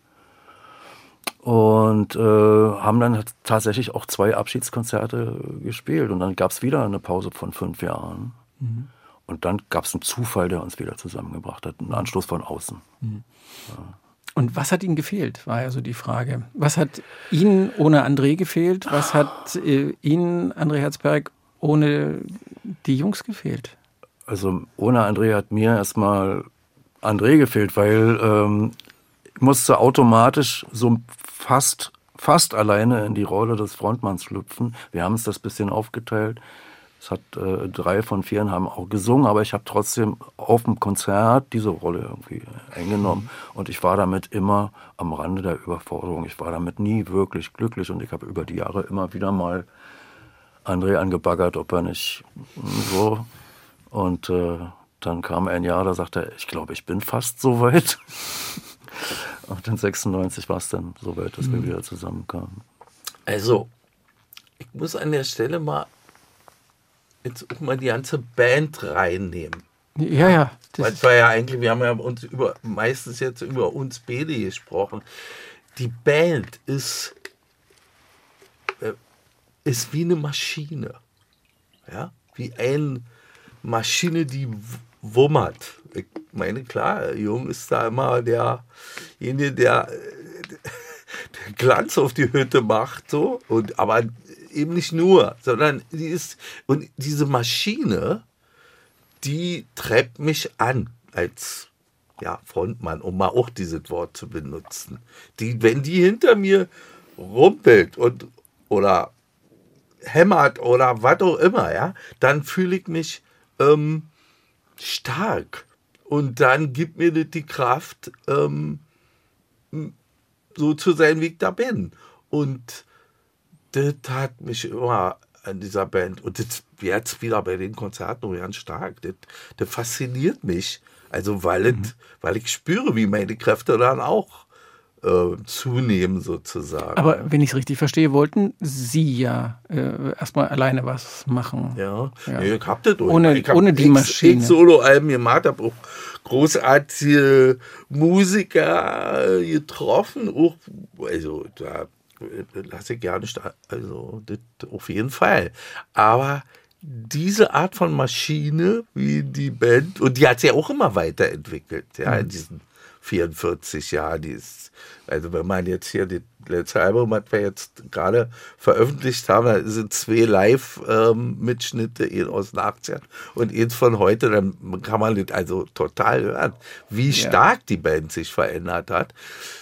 Und äh, haben dann tatsächlich auch zwei Abschiedskonzerte gespielt. Und dann gab es wieder eine Pause von fünf Jahren. Mhm. Und dann gab es einen Zufall, der uns wieder zusammengebracht hat, einen Anstoß von außen. Mhm. Ja. Und was hat Ihnen gefehlt, war ja so die Frage. Was hat Ihnen ohne André gefehlt? Was hat äh, Ihnen, André Herzberg, ohne die Jungs gefehlt? Also ohne André hat mir erstmal André gefehlt, weil ähm, ich musste automatisch so fast, fast alleine in die Rolle des Frontmanns schlüpfen. Wir haben uns das bisschen aufgeteilt. Es hat äh, drei von vier haben auch gesungen, aber ich habe trotzdem auf dem Konzert diese Rolle irgendwie eingenommen. Und ich war damit immer am Rande der Überforderung. Ich war damit nie wirklich glücklich und ich habe über die Jahre immer wieder mal André angebaggert, ob er nicht so. Und äh, dann kam ein Jahr, da sagte er, ich glaube, ich bin fast so weit. Und in sechsundneunzig war es dann so weit, dass wir wieder zusammenkamen. Also, ich muss an der Stelle mal jetzt auch mal die ganze Band reinnehmen. Ja, ja. Weil es war ja eigentlich, wir haben ja uns über, meistens jetzt über uns beide gesprochen. Die Band ist, äh, ist wie eine Maschine. Ja? Wie eine Maschine, die wummert. Ich meine, klar, Jung ist da immer derjenige, der, der Glanz auf die Hütte macht, so, und, aber eben nicht nur, sondern die ist, und diese Maschine, die treibt mich an als ja, Frontmann, um mal auch dieses Wort zu benutzen. Die, wenn die hinter mir rumpelt und oder hämmert oder was auch immer, ja, dann fühle ich mich ähm, stark. Und dann gibt mir das die Kraft, ähm, so zu sein, wie ich da bin. Und das hat mich immer an dieser Band, und das jetzt wieder bei den Konzerten noch ganz stark, das, das fasziniert mich. Also weil, mhm. das, weil ich spüre, wie meine Kräfte dann auch äh, zunehmen sozusagen. Aber wenn ich es richtig verstehe, wollten Sie ja äh, erstmal alleine was machen. Ja, ja. Nee, ich hab das durch. Ohne, ich hab ohne die Maschine. Ich Solo-Alben gemacht, habe auch großartige Musiker getroffen, auch, also da lasse ich gar nicht, also das auf jeden Fall. Aber diese Art von Maschine, wie die Band, und die hat sich ja auch immer weiterentwickelt, ja, in diesen vierundvierzig Jahren. Die ist, also wenn man jetzt hier das letzte Album, was wir jetzt gerade veröffentlicht haben, da sind zwei Live-Mitschnitte, ähm, aus den achtzigern und eins von heute, dann kann man das also total hören, wie stark ja. die Band sich verändert hat.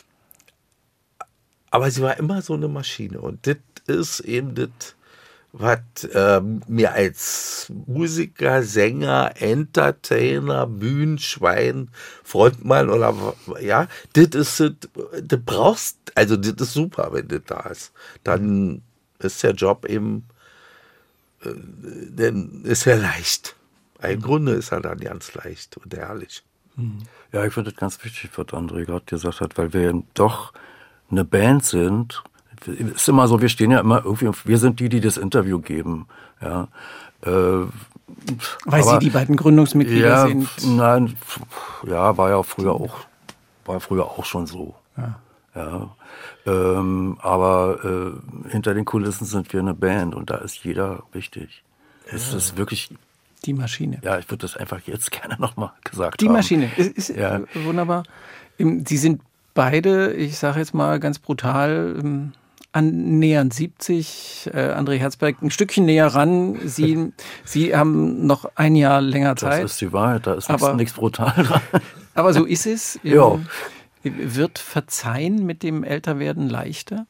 Aber sie war immer so eine Maschine. Und das ist eben das, was ähm, mir als Musiker, Sänger, Entertainer, Bühnenschwein, Frontmann oder ja, das ist das, das brauchst, also das ist super, wenn das da ist. Dann ist der Job eben, äh, dann ist er leicht. Im Grunde ist er dann ganz leicht und herrlich. Ja, ich finde das ganz wichtig, was André gerade gesagt hat, weil wir doch eine Band sind. Es ist immer so, wir stehen ja immer irgendwie, wir sind die, die das Interview geben. Ja. Äh, Weil aber, Sie die beiden Gründungsmitglieder ja, sind. Nein, ja, war ja früher auch, war früher auch schon so. Ja. Ja. Ähm, aber äh, hinter den Kulissen sind wir eine Band und da ist jeder wichtig. Ja. Es ist wirklich die Maschine. Ja, ich würde das einfach jetzt gerne nochmal gesagt die haben. Die Maschine, ist, ist ja. wunderbar. Sie sind beide, ich sage jetzt mal ganz brutal, annähernd siebzig, äh, André Herzberg ein Stückchen näher ran. Sie, Sie haben noch ein Jahr länger Zeit. Das ist die Wahrheit, da ist aber, nichts brutal dran. Aber so ist es. Ja. Wird Verzeihen mit dem Älterwerden leichter?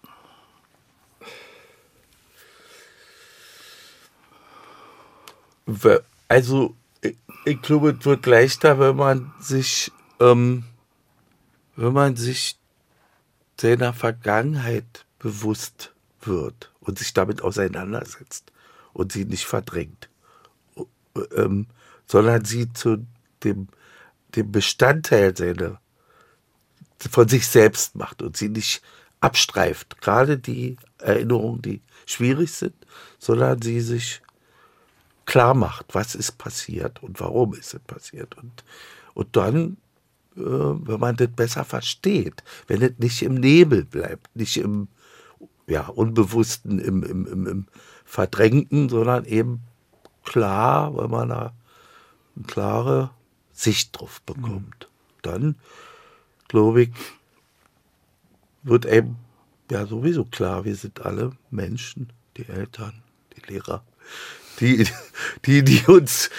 Also, ich, ich glaube, es wird leichter, wenn man sich... Ähm wenn man sich seiner Vergangenheit bewusst wird und sich damit auseinandersetzt und sie nicht verdrängt, ähm, sondern sie zu dem den Bestandteil seiner, von sich selbst macht und sie nicht abstreift. Gerade die Erinnerungen, die schwierig sind, sondern sie sich klar macht, was ist passiert und warum ist es passiert. Und, und dann, äh, wenn man das besser versteht, wenn es nicht im Nebel bleibt, nicht im ja, Unbewussten, im, im, im, im Verdrängten, sondern eben klar, weil man da eine klare Sicht drauf bekommt. Mhm. Dann, glaube ich, wird eben ja sowieso klar, wir sind alle Menschen, die Eltern, die Lehrer, die, die, die uns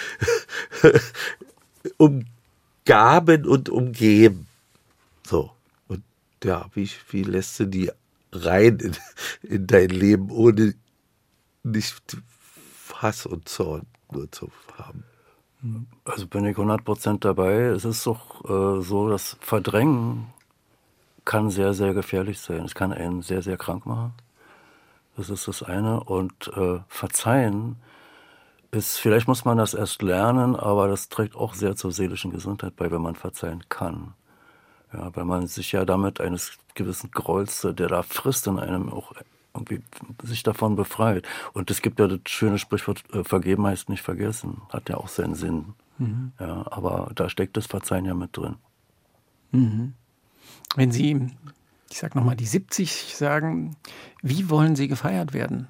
umgaben und umgeben. So. Und ja, wie, wie lässt du die rein in, in dein Leben, ohne nicht Hass und Zorn nur zu haben? Also bin ich hundert Prozent dabei. Es ist doch äh, so, dass Verdrängen kann sehr, sehr gefährlich sein. Es kann einen sehr, sehr krank machen. Das ist das eine. Und äh, Verzeihen ist, vielleicht muss man das erst lernen, aber das trägt auch sehr zur seelischen Gesundheit bei, wenn man verzeihen kann. Ja, weil man sich ja damit eines gewissen Grolls, der da frisst, in einem auch irgendwie sich davon befreit. Und es gibt ja das schöne Sprichwort, äh, vergeben heißt nicht vergessen. Hat ja auch seinen Sinn. Mhm. Ja, aber da steckt das Verzeihen ja mit drin. Mhm. Wenn Sie, ich sag nochmal, die siebzig sagen, wie wollen Sie gefeiert werden?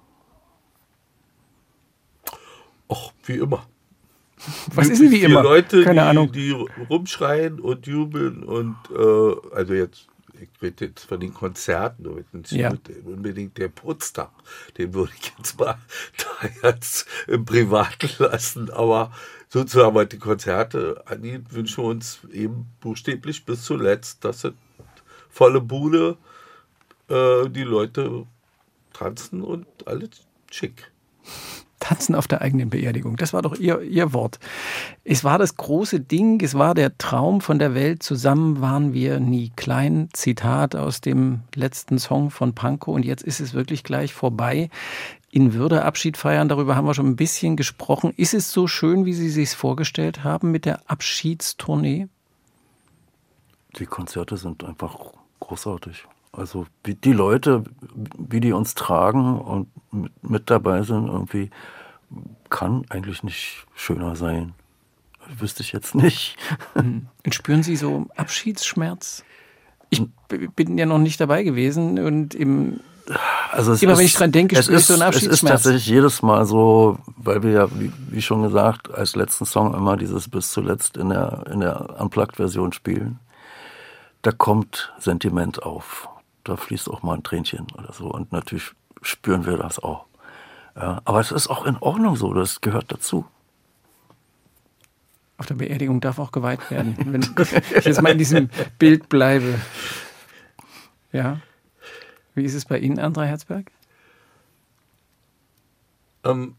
Ach, wie immer. Was ist denn wie immer? Leute, Keine die, Ahnung. die rumschreien und jubeln und äh, also jetzt, ich rede jetzt von den Konzerten, nicht ja. unbedingt der Putztag, den würde ich jetzt mal da jetzt im Privaten lassen, aber sozusagen die Konzerte, an die wünschen wir uns eben buchstäblich bis zuletzt, dass es volle Bude, äh, die Leute tanzen und alles schick. Tanzen auf der eigenen Beerdigung. Das war doch ihr, ihr Wort. Es war das große Ding, es war der Traum von der Welt. Zusammen waren wir nie klein. Zitat aus dem letzten Song von Pankow. Und jetzt ist es wirklich gleich vorbei. In Würde Abschied feiern, darüber haben wir schon ein bisschen gesprochen. Ist es so schön, wie Sie sich vorgestellt haben mit der Abschiedstournee? Die Konzerte sind einfach großartig. Also wie die Leute, wie die uns tragen und mit, mit dabei sind, irgendwie kann eigentlich nicht schöner sein. Das wüsste ich jetzt nicht. Und spüren Sie so Abschiedsschmerz? Ich bin ja noch nicht dabei gewesen und im, also es immer ist, wenn ich dran denke, spüre ich so einen Abschiedsschmerz. Es ist tatsächlich jedes Mal so, weil wir ja, wie, wie schon gesagt, als letzten Song immer dieses Bis zuletzt in der, in der Unplugged-Version spielen. Da kommt Sentiment auf. Da fließt auch mal ein Tränchen oder so. Und natürlich spüren wir das auch. Ja, aber es ist auch in Ordnung so, das gehört dazu. Auf der Beerdigung darf auch geweiht werden, wenn ich jetzt mal in diesem Bild bleibe. Ja. Wie ist es bei Ihnen, André Herzberg? Ähm,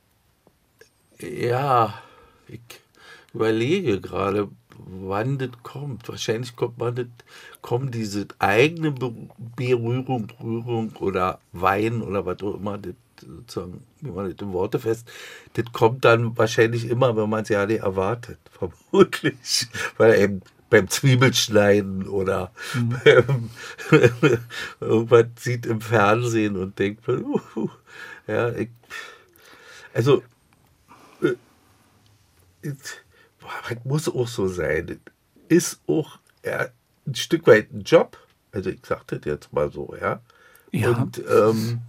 ja, ich überlege gerade, wann das kommt. Wahrscheinlich kommt man das, kommen diese eigene Berührung, Berührung oder Wein oder was auch immer, das, sozusagen, wie man das in Worte fest, das kommt dann wahrscheinlich immer, wenn man es ja nicht erwartet, vermutlich. Weil eben beim Zwiebelschneiden oder mhm. beim, irgendwas sieht im Fernsehen und denkt, uh, uh, ja, ich, also äh, ich, das muss auch so sein. Ist auch ja, ein Stück weit ein Job. Also ich sage das jetzt mal so, ja. Ja. Und, ähm,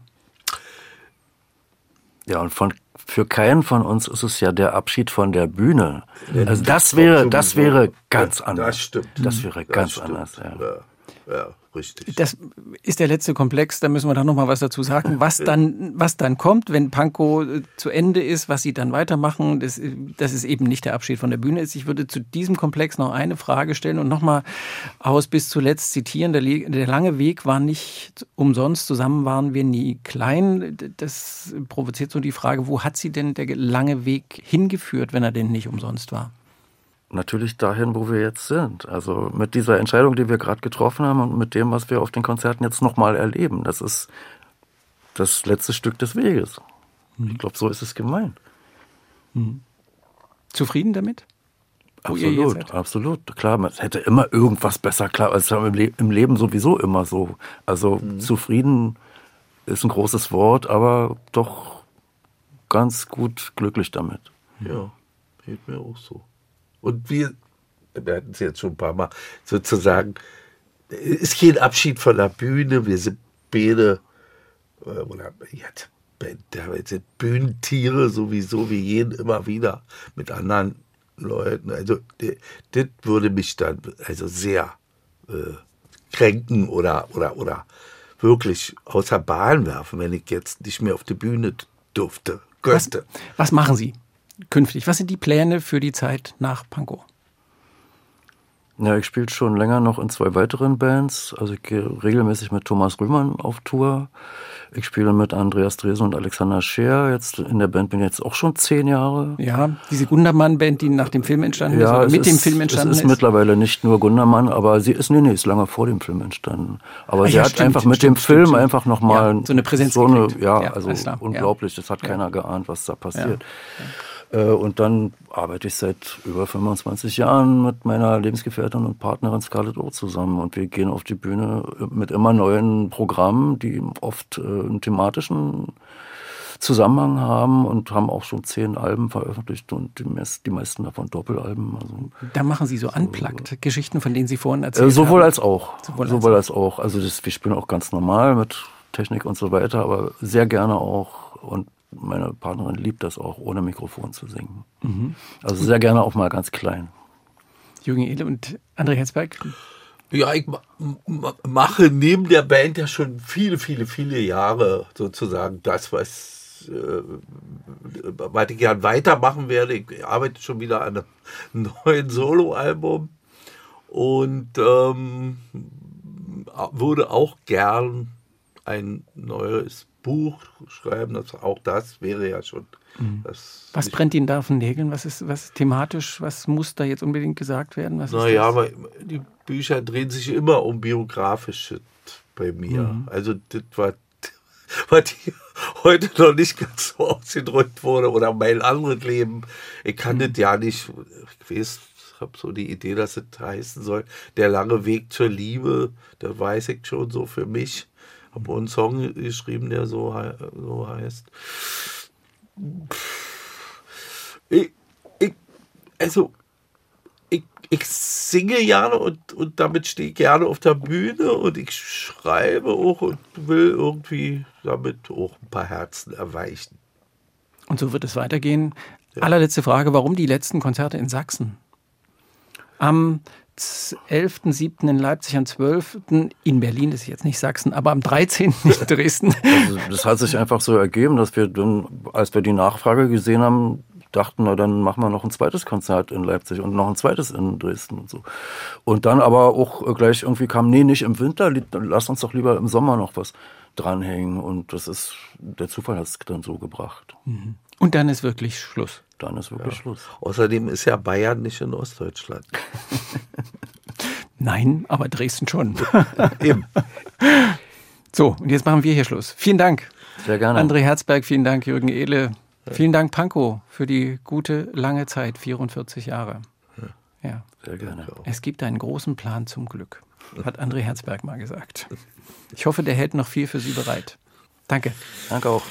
ja, und von, für keinen von uns ist es ja der Abschied von der Bühne. Also das wäre, das wäre ganz anders. Das stimmt. Das wäre das ganz stimmt. anders, ja. Ja, ja, richtig. Das ist der letzte Komplex, da müssen wir dann noch mal was dazu sagen. Was dann, was dann kommt, wenn Pankow zu Ende ist, was Sie dann weitermachen, das, das ist eben nicht der Abschied von der Bühne ist. Ich würde zu diesem Komplex noch eine Frage stellen und noch mal aus bis zuletzt zitieren. Der, der lange Weg war nicht umsonst, zusammen waren wir nie klein. Das provoziert so die Frage, wo hat Sie denn der lange Weg hingeführt, wenn er denn nicht umsonst war? Natürlich dahin, wo wir jetzt sind. Also mit dieser Entscheidung, die wir gerade getroffen haben und mit dem, was wir auf den Konzerten jetzt nochmal erleben. Das ist das letzte Stück des Weges. Ich glaube, so ist es gemeint. Mhm. Zufrieden damit? wo ihr jetzt Absolut, seid? absolut. Klar, man hätte immer irgendwas besser, klar, das ist ja im, Le- im Leben sowieso immer so. Also Mhm. zufrieden ist ein großes Wort, aber doch ganz gut glücklich damit. Ja, geht mir auch so. Und wir, wir hatten es jetzt schon ein paar Mal, sozusagen, es ist kein Abschied von der Bühne, wir sind beide, äh, oder jetzt, wir sind Bühnentiere sowieso, wir gehen immer wieder mit anderen Leuten. Also d- das würde mich dann also sehr äh, kränken oder, oder, oder wirklich außer Bahn werfen, wenn ich jetzt nicht mehr auf die Bühne durfte, Was, könnte. was machen Sie künftig? Was sind die Pläne für die Zeit nach Pankow? Ja, ich spiele schon länger noch in zwei weiteren Bands. Also ich gehe regelmäßig mit Thomas Rühmann auf Tour. Ich spiele mit Andreas Dresen und Alexander Scheer. Jetzt in der Band bin ich jetzt auch schon zehn Jahre. Ja, diese Gundermann-Band, die nach dem Film entstanden ist, oder es mit ist, dem Film entstanden es ist. ist. mittlerweile nicht nur Gundermann, aber sie ist, nee, nee, ist lange vor dem Film entstanden. Aber Ah, sie ja, hat stimmt, einfach mit stimmt, dem stimmt, Film stimmt. einfach nochmal Ja, so eine Präsenz so eine, gekriegt. ja, Ja, also alles klar, ja. unglaublich. Das hat Ja. keiner geahnt, was da passiert. Ja, Äh, Und dann arbeite ich seit über fünfundzwanzig Jahren mit meiner Lebensgefährtin und Partnerin Scarlett O zusammen. Und wir gehen auf die Bühne mit immer neuen Programmen, die oft äh, einen thematischen Zusammenhang haben und haben auch schon zehn Alben veröffentlicht und die, meist, die meisten davon Doppelalben. Also, Da machen Sie so unplugged Geschichten, von denen Sie vorhin äh, erzählt sowohl haben. als auch. Sowohl Sowohl, als als, auch. Also das, wir spielen auch ganz normal mit Technik und so weiter, aber sehr gerne auch. Und meine Partnerin liebt das auch, ohne Mikrofon zu singen. Mhm. Also sehr gerne auch mal ganz klein. Jürgen Ehle und André Herzberg. Ja, ich ma- ma- mache neben der Band ja schon viele, viele, viele Jahre sozusagen das, was, äh, was ich gern weitermachen werde. Ich arbeite schon wieder an einem neuen Soloalbum und ähm, würde auch gern ein neues Buch schreiben. Das, auch das wäre ja schon das. Was brennt Ihnen da auf den Nägeln? Was ist, was ist thematisch? Was muss da jetzt unbedingt gesagt werden? Was ist Naja, das? aber die Bücher drehen sich immer um biografische bei mir. Mhm. Also das war, was hier heute noch nicht ganz so ausgedrückt wurde oder mein anderes Leben. Ich kann Mhm. das ja nicht, ich weiß, ich habe so die Idee, dass es heißen soll, der lange Weg zur Liebe, das weiß ich schon so für mich. Habe einen Song geschrieben, der so, hei- so heißt. Ich, ich, also, ich, ich singe gerne und, und damit stehe ich gerne auf der Bühne und ich schreibe auch und will irgendwie damit auch ein paar Herzen erweichen. Und so wird es weitergehen. Allerletzte Frage, warum die letzten Konzerte in Sachsen? Am elften siebten in Leipzig, am zwölften in Berlin, das ist jetzt nicht Sachsen, aber am dreizehnten in Dresden. Also das hat sich einfach so ergeben, dass wir dann, als wir die Nachfrage gesehen haben, dachten, na dann machen wir noch ein zweites Konzert in Leipzig und noch ein zweites in Dresden und so. Und dann aber auch gleich irgendwie kam, nee, nicht im Winter, lass uns doch lieber im Sommer noch was dranhängen. Und das ist, der Zufall hat es dann so gebracht. Und dann ist wirklich Schluss. Dann ist wirklich Schluss. Außerdem ist ja Bayern nicht in Ostdeutschland. Nein, aber Dresden schon. Eben. So, und jetzt machen wir hier Schluss. Vielen Dank. Sehr gerne. André Herzberg, vielen Dank, Jürgen Ehle. Vielen Dank, Pankow, für die gute, lange Zeit, vierundvierzig Jahre. Ja. Sehr gerne. Es gibt einen großen Plan zum Glück, hat André Herzberg mal gesagt. Ich hoffe, der hält noch viel für Sie bereit. Danke. Danke auch.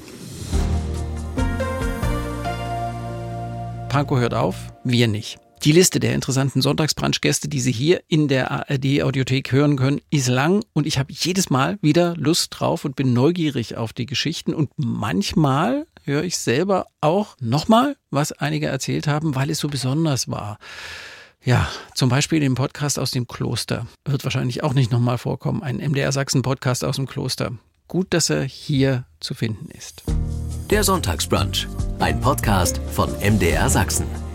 Pankow hört auf, wir nicht. Die Liste der interessanten Sonntagsbrunch-Gäste, die Sie hier in der A R D-Audiothek hören können, ist lang und ich habe jedes Mal wieder Lust drauf und bin neugierig auf die Geschichten und manchmal höre ich selber auch nochmal, was einige erzählt haben, weil es so besonders war. Ja, zum Beispiel den Podcast aus dem Kloster. Wird wahrscheinlich auch nicht nochmal vorkommen, ein M D R Sachsen-Podcast aus dem Kloster. Gut, dass er hier zu finden ist. Der Sonntagsbrunch, ein Podcast von M D R Sachsen.